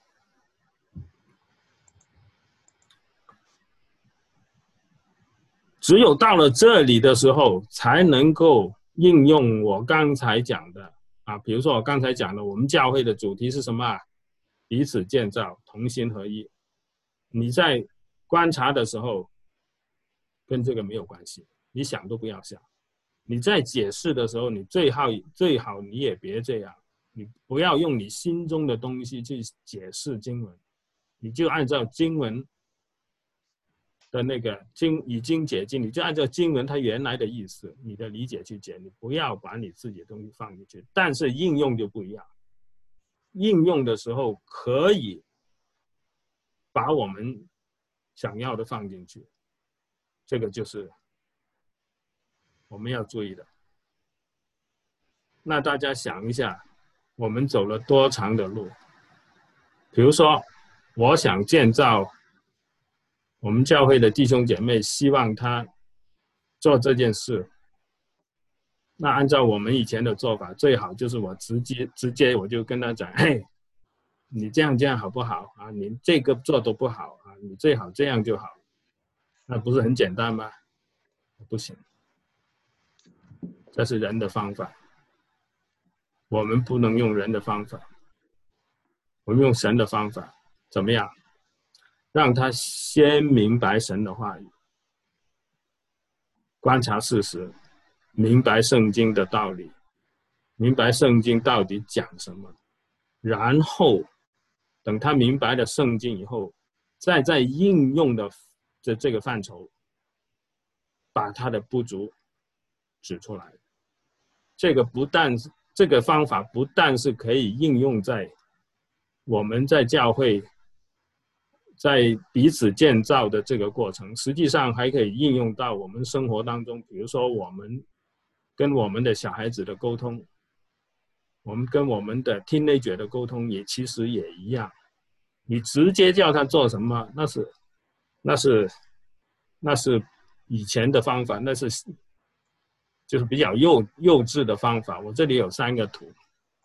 只有到了这里的时候，才能够应用我刚才讲的啊，比如说我刚才讲的，我们教会的主题是什么啊？彼此建造，同心合一。你在观察的时候，跟这个没有关系，你想都不要想。你在解释的时候，你最好最好你也别这样，你不要用你心中的东西去解释经文，你就按照经文的那个经已经解经，你就按照经文它原来的意思，你的理解去解，你不要把你自己的东西放进去。但是应用就不一样，应用的时候可以把我们想要的放进去，这个就是我们要注意的。那大家想一下，我们走了多长的路？比如说，我想建造我们教会的弟兄姐妹，希望他做这件事。那按照我们以前的做法，最好就是我直接直接我就跟他讲，嘿，你这样这样好不好啊？你这个做得不好啊，你最好这样就好。那不是很简单吗？不行，这是人的方法，我们不能用人的方法，我们用神的方法，怎么样？让他先明白神的话语，观察事实，明白圣经的道理，明白圣经到底讲什么，然后等他明白了圣经以后，再在应用的这这个范畴，把他的不足指出来。这个不但这个方法不但是可以应用在我们在教会在彼此建造的这个过程，实际上还可以应用到我们生活当中。比如说我们跟我们的小孩子的沟通，我们跟我们的 teenager 的沟通也其实也一样。你直接叫他做什么，那是那是那是以前的方法，那是就是比较幼幼稚的方法。我这里有三个图，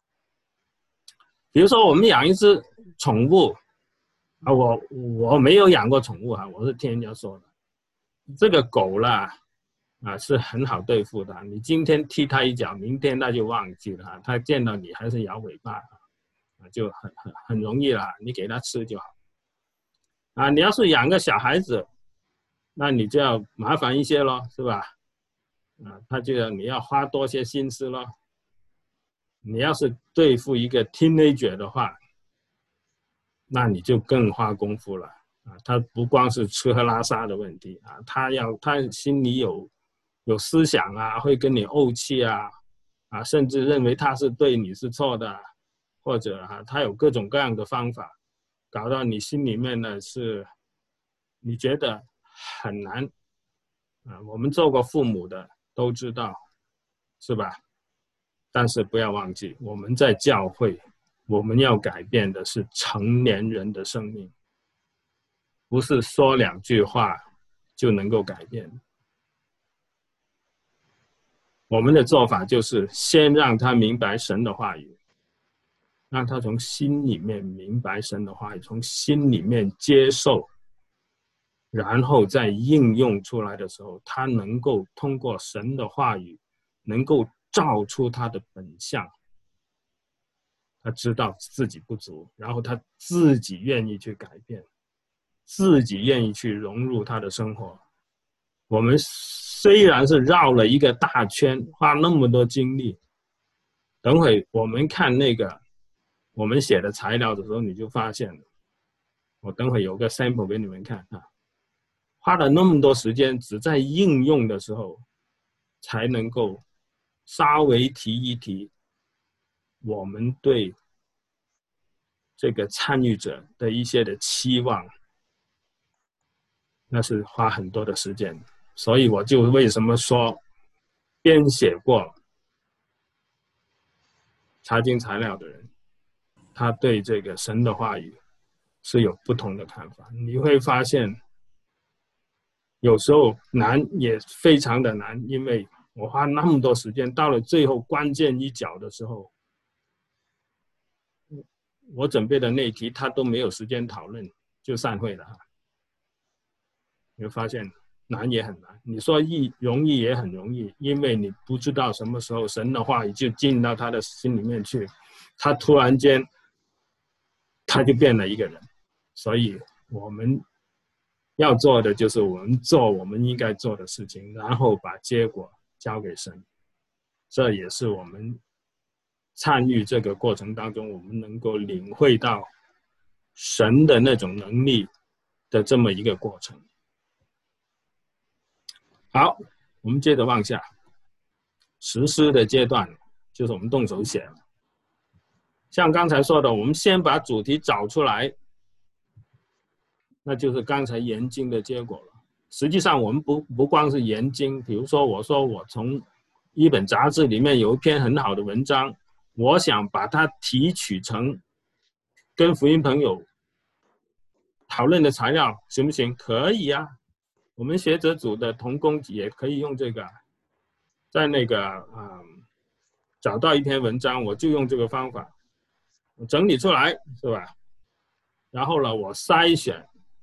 比如说我们养一只宠物啊，我我没有养过宠物啊，我是听人家说的。这个狗啦，啊是很好对付的，你今天踢它一脚，明天它就忘记了，它见到你还是摇尾巴，啊就很很很容易啦，你给它吃就好。啊，你要是养个小孩子，那你就要麻烦一些咯，是吧？啊，他就要你要花多些心思咯。你要是对付一个 teenager 的话，那你就更花功夫了啊！他不光是吃喝拉撒的问题啊，他要他心里有有思想啊，会跟你怄气啊，啊，甚至认为他是对你是错的，或者啊，他有各种各样的方法，搞到你心里面呢是，你觉得很难啊。我们做过父母的都知道，是吧？但是不要忘记，我们在教会，我们要改变的是成年人的生命，不是说两句话就能够改变。我们的做法就是先让他明白神的话语，让他从心里面明白神的话语，从心里面接受，然后在应用出来的时候，他能够通过神的话语能够照出他的本相，他知道自己不足，然后他自己愿意去改变，自己愿意去融入他的生活。我们虽然是绕了一个大圈，花那么多精力，等会我们看那个我们写的材料的时候，你就发现了，我等会有个 sample 给你们看啊，花了那么多时间，只在应用的时候才能够稍微提一提我们对这个参与者的一些的期望，那是花很多的时间。所以我就为什么说编写过查经材料的人，他对这个神的话语是有不同的看法。你会发现有时候难也非常的难，因为我花那么多时间，到了最后关键一脚的时候，我准备的那题他都没有时间讨论就散会了。你会发现难也很难，你说易容易也很容易，因为你不知道什么时候神的话语就进到他的心里面去，他突然间他就变了一个人。所以我们要做的就是我们做我们应该做的事情，然后把结果交给神。这也是我们参与这个过程当中，我们能够领会到神的那种能力的这么一个过程。 好，我们接着往下，实施的阶段就是我们动手写了。像刚才说的，我们先把主题找出来，那就是刚才研经的结果了。实际上，我们不不光是研经，比如说我说我从一本杂志里面有一篇很好的文章，我想把它提取成跟福音朋友讨论的材料，行不行？可以啊。我们学者组的同工也可以用这个，在那个嗯找到一篇文章，我就用这个方法，我整理出来，是吧？然后呢，我筛选，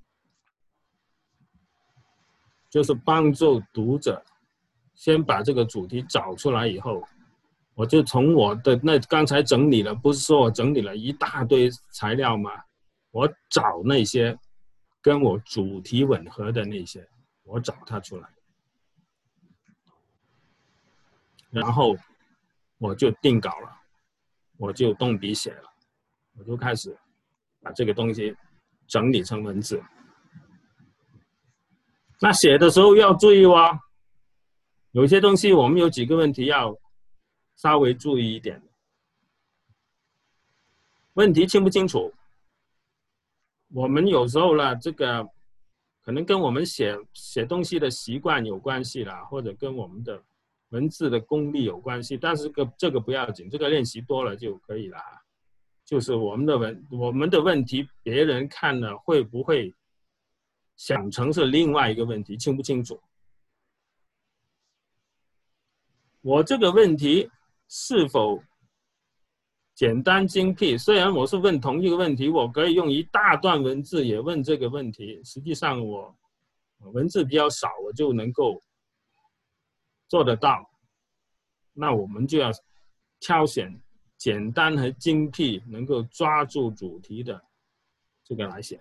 就是帮助读者先把这个主题找出来以后，我就从我的那刚才整理了，不是说我整理了一大堆材料吗？我找那些跟我主题吻合的那些，我找它出来，然后我就定稿了，我就动笔写了，我就开始把这个东西整理成文字。那写的时候要注意哦，有些东西我们有几个问题要稍微注意一点。问题清不清楚？我们有时候呢，这个可能跟我们写写东西的习惯有关系啦，或者跟我们的文字的功力有关系。但是个这个不要紧，这个练习多了就可以了。就是我们的问我们的问题，别人看了会不会想成是另外一个问题，清不清楚？我这个问题是否简单精辟？虽然我是问同一个问题，我可以用一大段文字也问这个问题。实际上我文字比较少，我就能够做得到。那我们就要挑选简单和精辟，能够抓住主题的这个来写。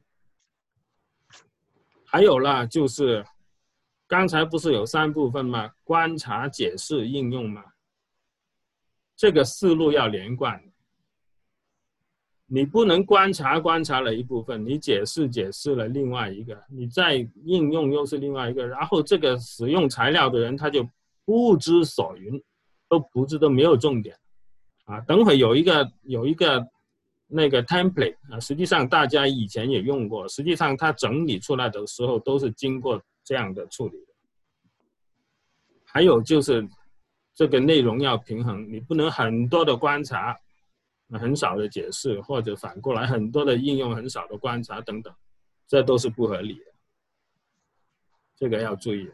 还有啦，就是刚才不是有三部分吗？观察、解释、应用吗？这个思路要连贯。你不能观察观察了一部分，你解释解释了另外一个，你再应用又是另外一个，然后这个使用材料的人他就不知所云，都不知都没有重点啊。等会有一个有一个那个 template 啊，实际上大家以前也用过，实际上它整理出来的时候都是经过这样的处理的。还有就是这个内容要平衡，你不能很多的观察，很少的解释，或者反过来很多的应用，很少的观察等等，这都是不合理的，这个要注意。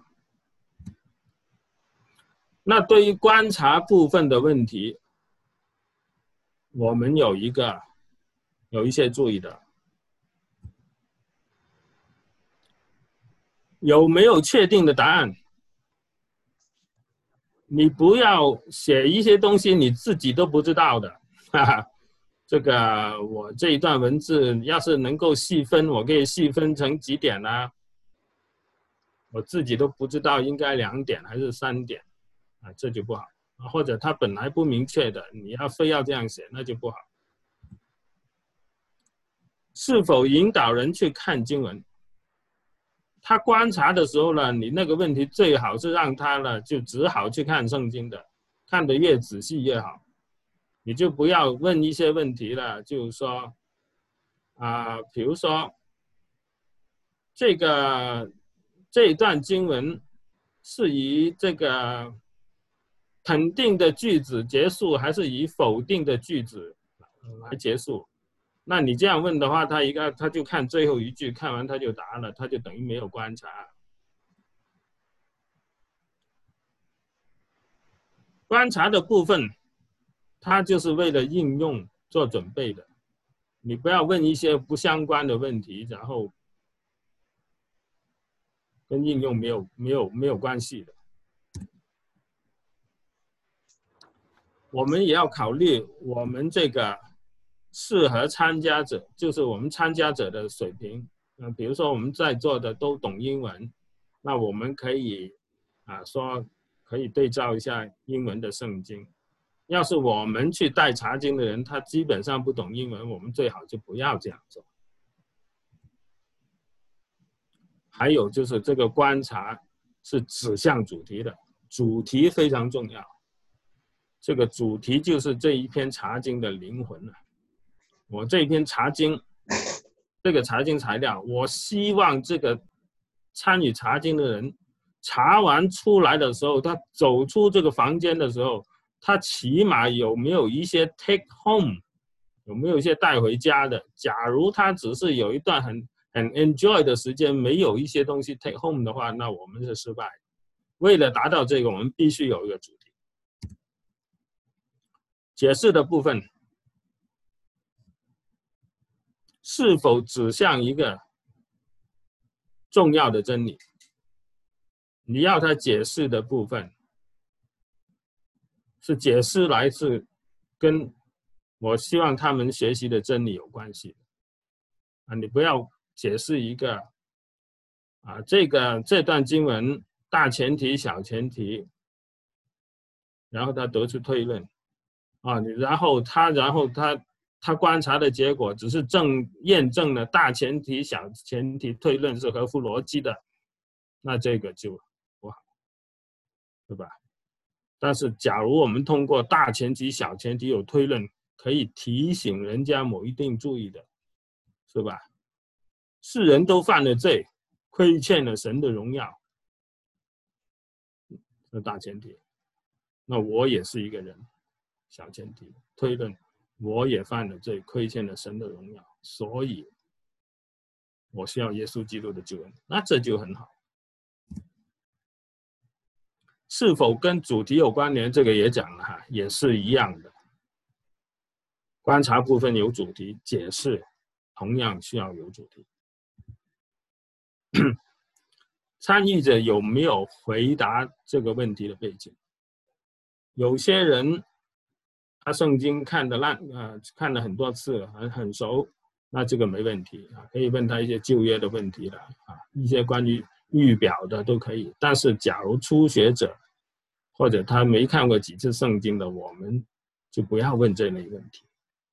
那对于观察部分的问题，我们有一个有一些注意的，有没有确定的答案？你不要写一些东西你自己都不知道的，哈哈。这个我这一段文字要是能够细分，我可以细分成几点呢、啊？我自己都不知道应该两点还是三点啊，这就不好。或者它本来不明确的，你要非要这样写，那就不好。是否引导人去看经文？他观察的时候呢，你那个问题最好是让他呢就只好去看圣经的，看得越仔细越好。你就不要问一些问题了，就是说啊、呃，比如说这个这一段经文是以这个肯定的句子结束，还是以否定的句子来结束？那你这样问的话，他一个他就看最后一句，看完他就答了，他就等于没有观察。观察的部分，它就是为了应用做准备的。你不要问一些不相关的问题，然后跟应用没有没有没有关系的。我们也要考虑我们这个适合参加者，就是我们参加者的水平。嗯，比如说我们在座的都懂英文，那我们可以啊说可以对照一下英文的圣经。要是我们去带查经的人，他基本上不懂英文，我们最好就不要这样做。还有就是这个观察是指向主题的，主题非常重要。这个主题就是这一篇查经的灵魂了。我这一篇查经，这个查经材料，我希望这个参与查经的人查完出来的时候，他走出这个房间的时候，他起码有没有一些 take home， 有没有一些带回家的？假如他只是有一段很很 enjoy 的时间，没有一些东西 take home 的话，那我们是失败。为了达到这个，我们必须有一个主题。解释的部分是否指向一个重要的真理？你要他解释的部分是解释来自跟我希望他们学习的真理有关系的啊，你不要解释一个啊，这个这段经文大前提、小前提，然后他得出推论啊，然后他然后他他观察的结果只是证验证了大前提、小前提推论是合乎逻辑的，那这个就不好，对吧？但是假如我们通过大前提、小前提有推论，可以提醒人家某一定注意的，是吧？世人都犯了罪，亏欠了神的荣耀，这大前提。那我也是一个人，小前提推论，我也犯了罪，亏欠了神的荣耀，所以我需要耶稣基督的救恩，那这就很好。是否跟主题有关联，这个也讲了哈，也是一样的。观察部分有主题，解释同样需要有主题。参与者有没有回答这个问题的背景？有些人他圣经看得烂，呃，看了很多次，很很熟，那这个没问题啊，可以问他一些旧约的问题了啊，一些关于预表的都可以。但是假如初学者或者他没看过几次圣经的，我们就不要问这类问题。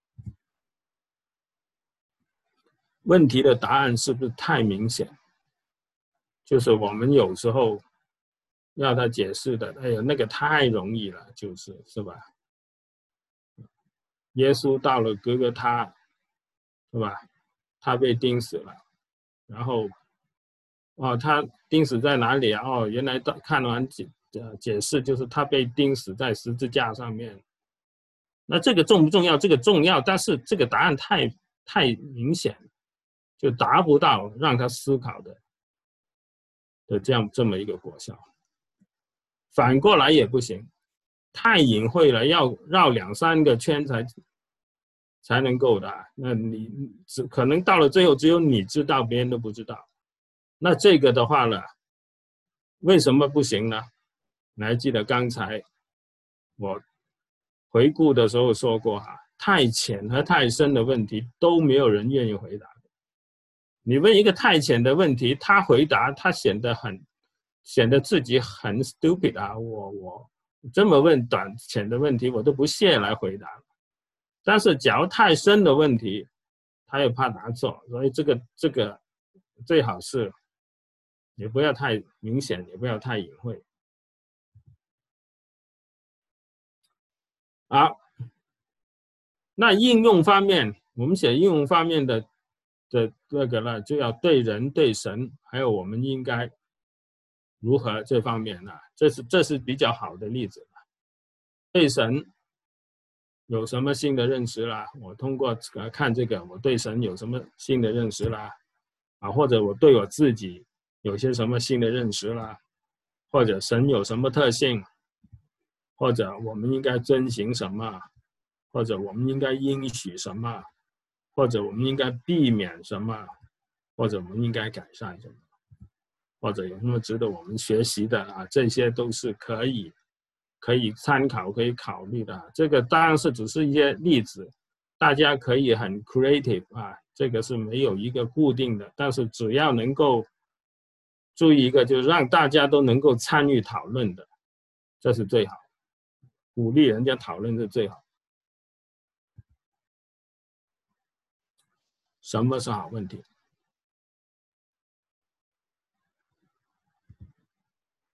问题的答案是不是太明显？就是我们有时候要他解释的，哎呀，那个太容易了，就是是吧？耶稣到了哥哥他，是吧？他被钉死了，然后，哦，他钉死在哪里啊？哦，原来看完解呃解释就是他被钉死在十字架上面。那这个重不重要？这个重要，但是这个答案太太明显，就达不到让他思考的的这样这么一个果效。反过来也不行，太隐晦了，要绕两三个圈才才能够的。那你只可能到了最后，只有你知道，别人都不知道。那这个的话呢，为什么不行呢？你还记得刚才我回顾的时候说过哈，太浅和太深的问题都没有人愿意回答。你问一个太浅的问题，他回答，他显得很显得自己很 stupid 啊！我我这么问短浅的问题，我都不屑来回答。但是假如太深的问题，他又怕答错，所以这个这个最好是也不要太明显，也不要太隐晦。好，那应用方面，我们写应用方面的的那个呢，就要对人、对神，还有我们应该如何这方面呢？这是这是比较好的例子。对神有什么新的认识啦？我通过看这个，我对神有什么新的认识啦？啊，或者我对我自己有些什么新的认识啦？或者神有什么特性？或者我们应该遵行什么？或者我们应该应许什么？或者我们应该避免什么？或者我们应该改善什么？或者有什么值得我们学习的啊？这些都是可以可以参考、可以考虑的啊。这个当然是只是一些例子，大家可以很 creative 啊，这个是没有一个固定的，但是只要能够注意一个，就是让大家都能够参与讨论的，这是最好。鼓励人家讨论是最好。什么是好问题？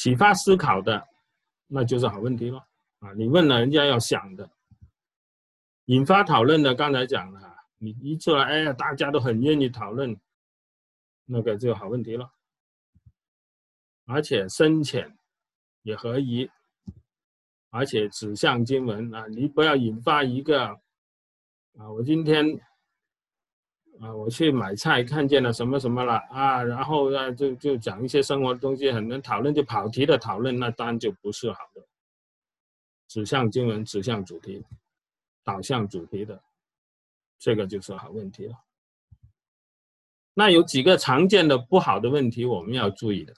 启发思考的，那就是好问题了啊！你问了人家要想的，引发讨论的，刚才讲了，你一出来，哎呀，大家都很愿意讨论，那个就好问题了，而且深浅也合宜，而且指向经文啊，你不要引发一个啊，我今天啊，我去买菜看见了什么什么了啊，然后呢就就讲一些生活的东西，很能讨论就跑题的讨论，那当然就不是好的。指向经文、指向主题、导向主题的，这个就是好问题了。那有几个常见的不好的问题我们要注意的，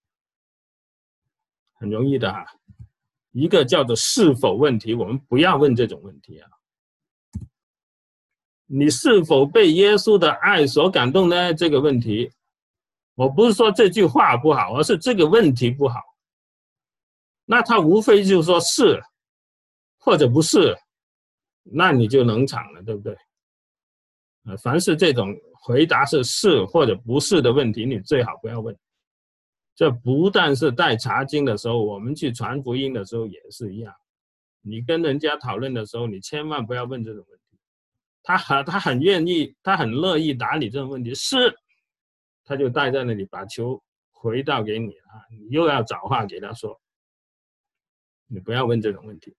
很容易的哈。一个叫做是否问题，我们不要问这种问题啊。你是否被耶稣的爱所感动呢？这个问题，我不是说这句话不好，而是这个问题不好。那他无非就是说是或者不是，那你就冷场了，对不对？呃，凡是这种回答是是或者不是的问题，你最好不要问。这不但是带查经的时候，我们去传福音的时候也是一样。你跟人家讨论的时候，你千万不要问这种问题。他很他很愿意，他很乐意答你这种问题，是，他就待在那里把球回到给你啊，你又要找话给他说。你不要问这种问题。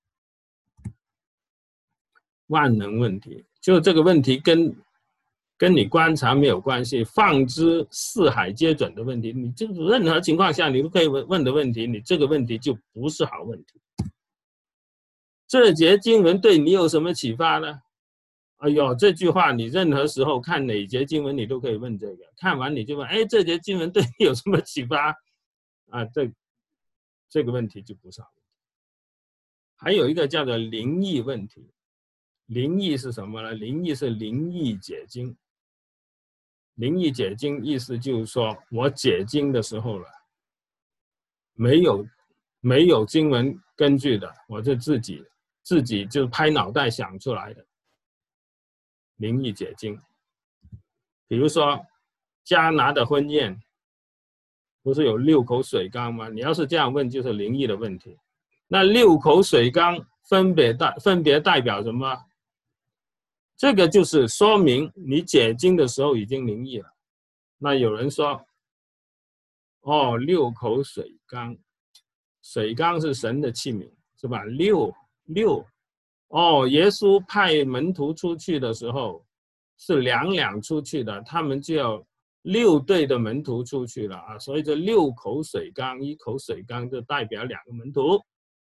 万能问题，就这个问题跟跟你观察没有关系，放之四海皆准的问题，你这任何情况下你都可以问问的问题，你这个问题就不是好问题。这节经文对你有什么启发呢？哎呦，这句话你任何时候看哪节经文你都可以问这个，看完你就问，哎，这节经文对你有什么启发？啊，这这个问题就不是好问题。还有一个叫做灵异问题。灵异是什么呢？灵异是灵异解经。灵异解经意思就是说，我解经的时候了，没有没有经文根据的，我就自己自己就拍脑袋想出来的。灵异解经，比如说迦拿的婚宴，不是有六口水缸吗？你要是这样问，就是灵异的问题。那六口水缸分别代分别代表什么？这个就是说明你解经的时候已经灵异了。那有人说，哦，六口水缸，水缸是神的器皿，是吧？六六，哦，耶稣派门徒出去的时候是两两出去的，他们就要六队的门徒出去了啊，所以这六口水缸，一口水缸就代表两个门徒。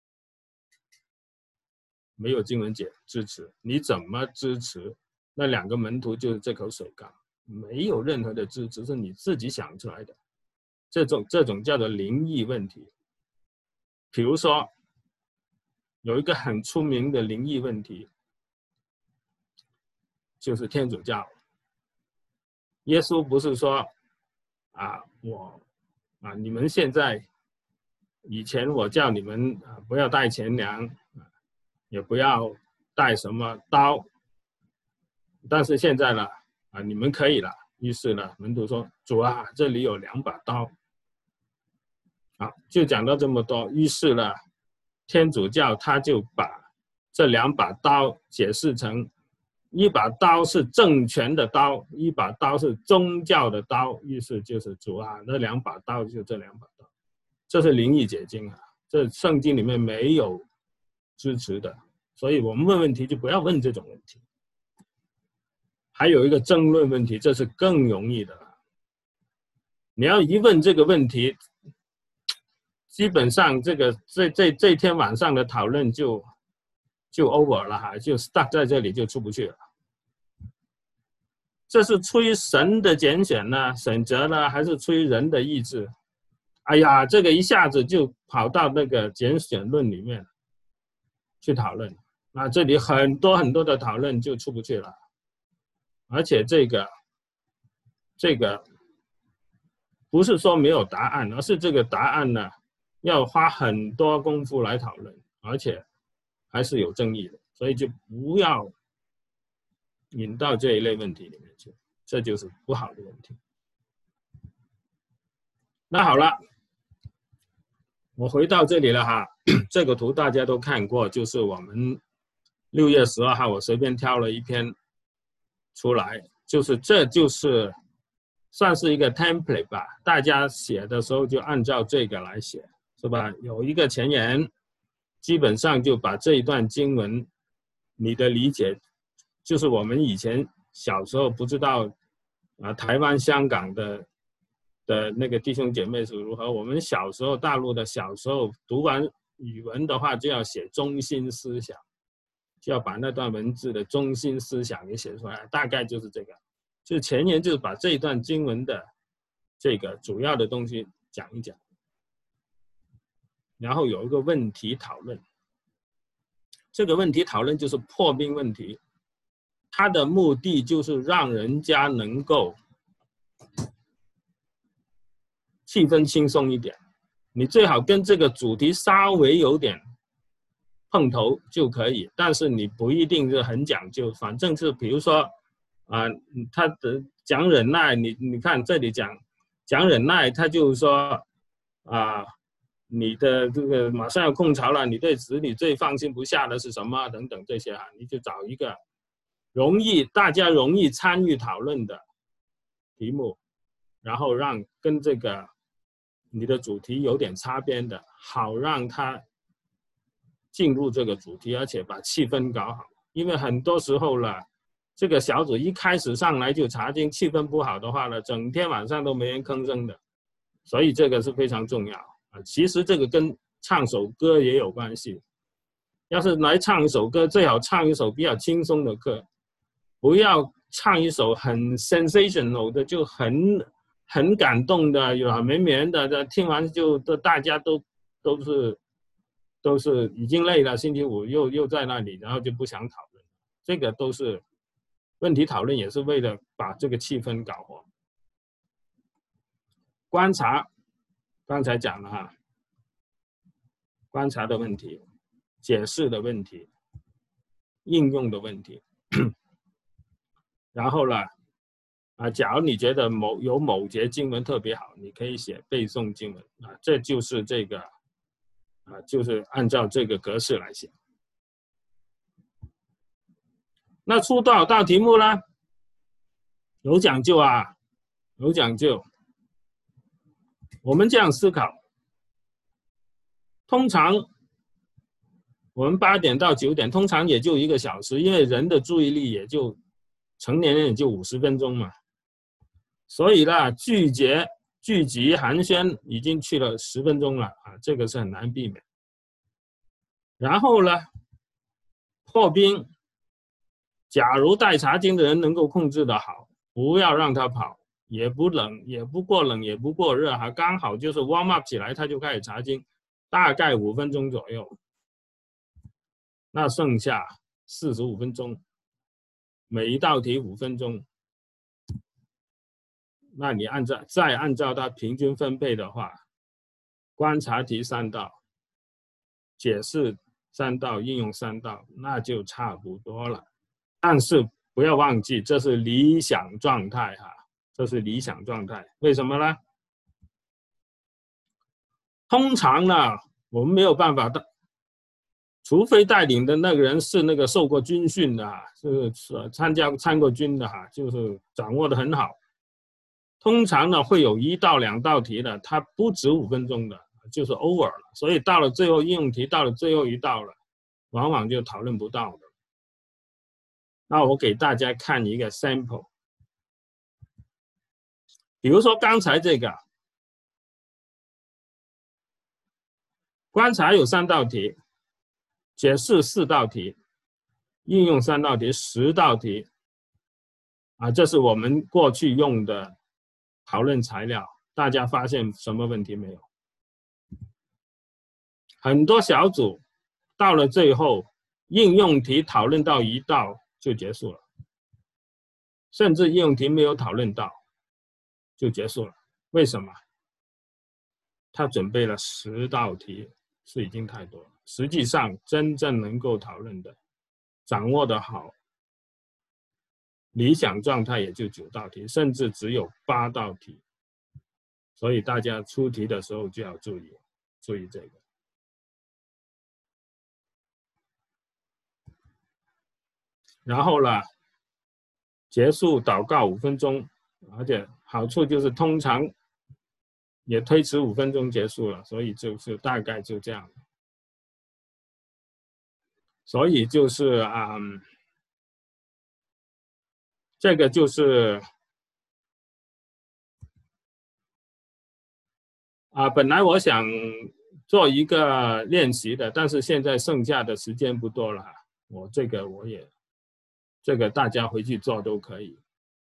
没有经文解支持，你怎么支持那两个门徒就是这口水缸？没有任何的支持，是你自己想出来的。这种这种叫做灵异问题。比如说，有一个很出名的灵异问题，就是天主教。耶稣不是说啊，我啊，你们现在以前我叫你们啊不要带钱粮，也不要带什么刀，但是现在呢，啊，你们可以了。于是呢，门徒说：“主啊，这里有两把刀。”好，就讲到这么多。于是呢，天主教他就把这两把刀解释成，一把刀是政权的刀，一把刀是宗教的刀。于是就是主啊，那两把刀就这两把刀。这是灵异解经啊，这圣经里面没有支持的，所以我们问问题就不要问这种问题。还有一个争论问题，这是更容易的。你要一问这个问题，基本上这个这这这天晚上的讨论就就 over 了哈，就 stuck 在这里就出不去了。这是出于神的拣选呢、选择呢，还是出于人的意志？哎呀，这个一下子就跑到那个拣选论里面去讨论，那这里很多很多的讨论就出不去了。而且这个这个不是说没有答案，而是这个答案呢要花很多功夫来讨论，而且还是有争议的，所以就不要引到这一类问题里面去，这就是不好的问题。那好了， 我回到这里了哈，这个图大家都看过，就是我们六月十二号我随便挑了一篇出来，就是这就是算是一个 template 吧，大家写的时候就按照这个来写，是吧？有一个前言，基本上就把这一段经文你的理解，就是我们以前小时候不知道啊，台湾、香港的。的那个弟兄姐妹是如何？我们小时候，大陆的小时候读完语文的话，就要写中心思想，就要把那段文字的中心思想给写出来。大概就是这个，就是前言，就是把这一段经文的这个主要的东西讲一讲，然后有一个问题讨论。这个问题讨论就是破冰问题，它的目的就是让人家能够气氛轻松一点，你最好跟这个主题稍微有点碰头就可以，但是你不一定是很讲究，反正是比如说啊、呃，他的讲忍耐，你你看这里讲讲忍耐，他就是说啊、呃，你的这个马上要控潮了，你对子女最放心不下的是什么等等这些啊，你就找一个容易大家容易参与讨论的题目，然后让跟这个你的主题有点擦边的，好让他进入这个主题，而且把气氛搞好。因为很多时候了，这个小组一开始上来就查经，气氛不好的话呢，整天晚上都没人吭声的。所以这个是非常重要啊。其实这个跟唱首歌也有关系。要是来唱一首歌，最好唱一首比较轻松的歌，不要唱一首很 sensational 的，就很。很感动的，有软绵绵的，听完就都大家都都是都是已经累了，星期五又又在那里，然后就不想讨论。这个都是问题讨论，也是为了把这个气氛搞活。观察，刚才讲了哈，观察的问题、解释的问题、应用的问题，然后呢？啊，假如你觉得某有某节经文特别好，你可以写背诵经文啊，这就是这个啊，就是按照这个格式来写。那出多少道题目呢？有讲究啊，有讲究。我们这样思考，通常我们八点到九点，通常也就一个小时，因为人的注意力也就成年人也就五十分钟嘛。所以呢，聚集、聚集、寒暄已经去了十分钟了啊，这个是很难避免。然后呢，破冰，假如带查经的人能够控制得好，不要让他跑，也不冷，也不过冷，也不过热，还刚好就是 warm up 起来，他就开始查经，大概五分钟左右。那剩下四十五分钟，每一道题五分钟。那你按照再按照它平均分配的话，观察题三道，解释三道，应用三道，那就差不多了。但是不要忘记，这是理想状态哈，这是理想状态。为什么呢？通常呢，我们没有办法的，除非带领的那个人是那个受过军训的哈，是参加参过军的哈，就是掌握的很好。通常呢会有一到两道题的，它不止五分钟的，就是 over 了。所以到了最后应用题，到了最后一道了，往往就讨论不到的。那我给大家看一个 sample， 比如说刚才这个，观察有三道题，解释四道题，应用三道题，十道题。啊，这是我们过去用的讨论材料，大家发现什么问题没有？很多小组到了最后，应用题讨论到一道就结束了，甚至应用题没有讨论到就结束了。为什么？他准备了十道题，是已经太多了。实际上，真正能够讨论的、掌握的好，理想状态也就九道题，甚至只有八道题。所以大家出题的时候就要注意。 注意这个。然后呢，结束祷告五分钟，而且好处就是通常也推迟五分钟结束了，所以就是大概就这样。所以就是啊、嗯，这个就是啊，本来我想做一个练习的，但是现在剩下的时间不多了，我这个我也这个大家回去做都可以。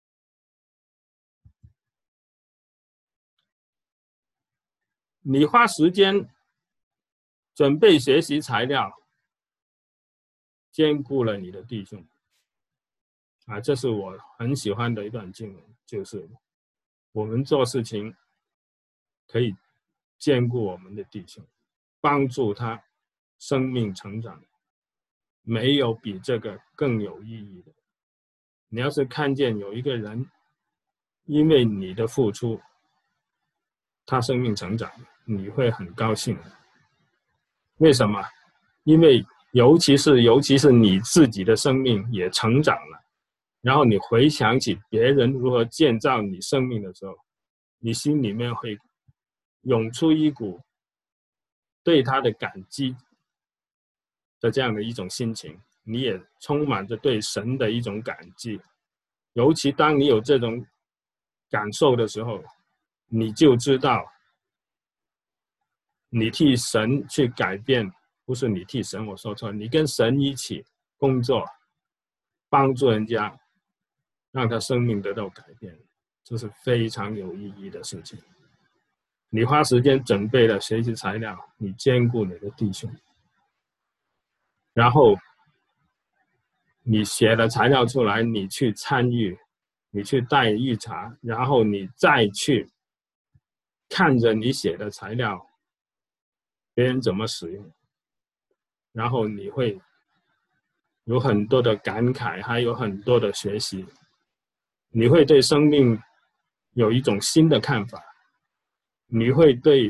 你花时间准备学习材料，兼顾了你的弟兄啊，这是我很喜欢的一段经文，就是我们做事情可以兼顾我们的弟兄，帮助他生命成长，没有比这个更有意义的。你要是看见有一个人因为你的付出他生命成长，你会很高兴。为什么？因为尤其是尤其是你自己的生命也成长了，然后你回想起别人如何建造你生命的时候，你心里面会涌出一股对他的感激的这样的一种心情，你也充满着对神的一种感激。尤其当你有这种感受的时候，你就知道你替神去改变，不是你替神，我说错了，你跟神一起工作，帮助人家让他生命得到改变，这是非常有意义的事情。你花时间准备了学习材料，你兼顾你的弟兄，然后你写了材料出来，你去参与，你去带预查，然后你再去看着你写的材料别人怎么使用，然后你会有很多的感慨，还有很多的学习，你会对生命有一种新的看法，你会对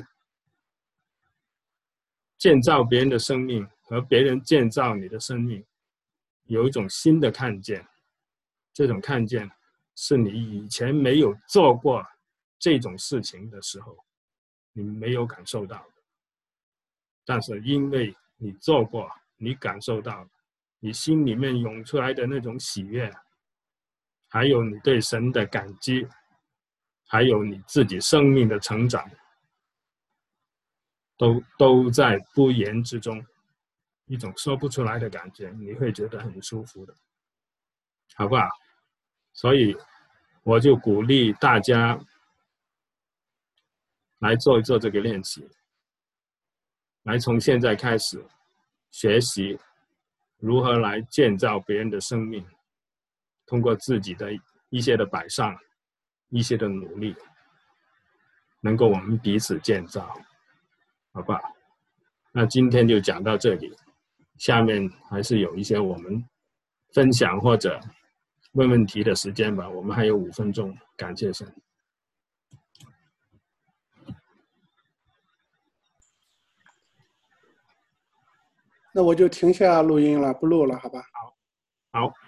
建造别人的生命和别人建造你的生命有一种新的看见。这种看见是你以前没有做过这种事情的时候你没有感受到的，但是因为你做过，你感受到，你心里面涌出来的那种喜悦，还有你对神的感激，还有你自己生命的成长，都都在不言之中，一种说不出来的感觉，你会觉得很舒服的，好不好？所以我就鼓励大家来做一做这个练习，来从现在开始学习如何来建造别人的生命，通过自己的一些的摆上，一些的努力，能够我们彼此建造，好不好？那今天就讲到这里，下面还是有一些我们分享或者问问题的时间吧，我们还有五分钟，感谢神。
那我就停下录音了，不录了，好吧？
好。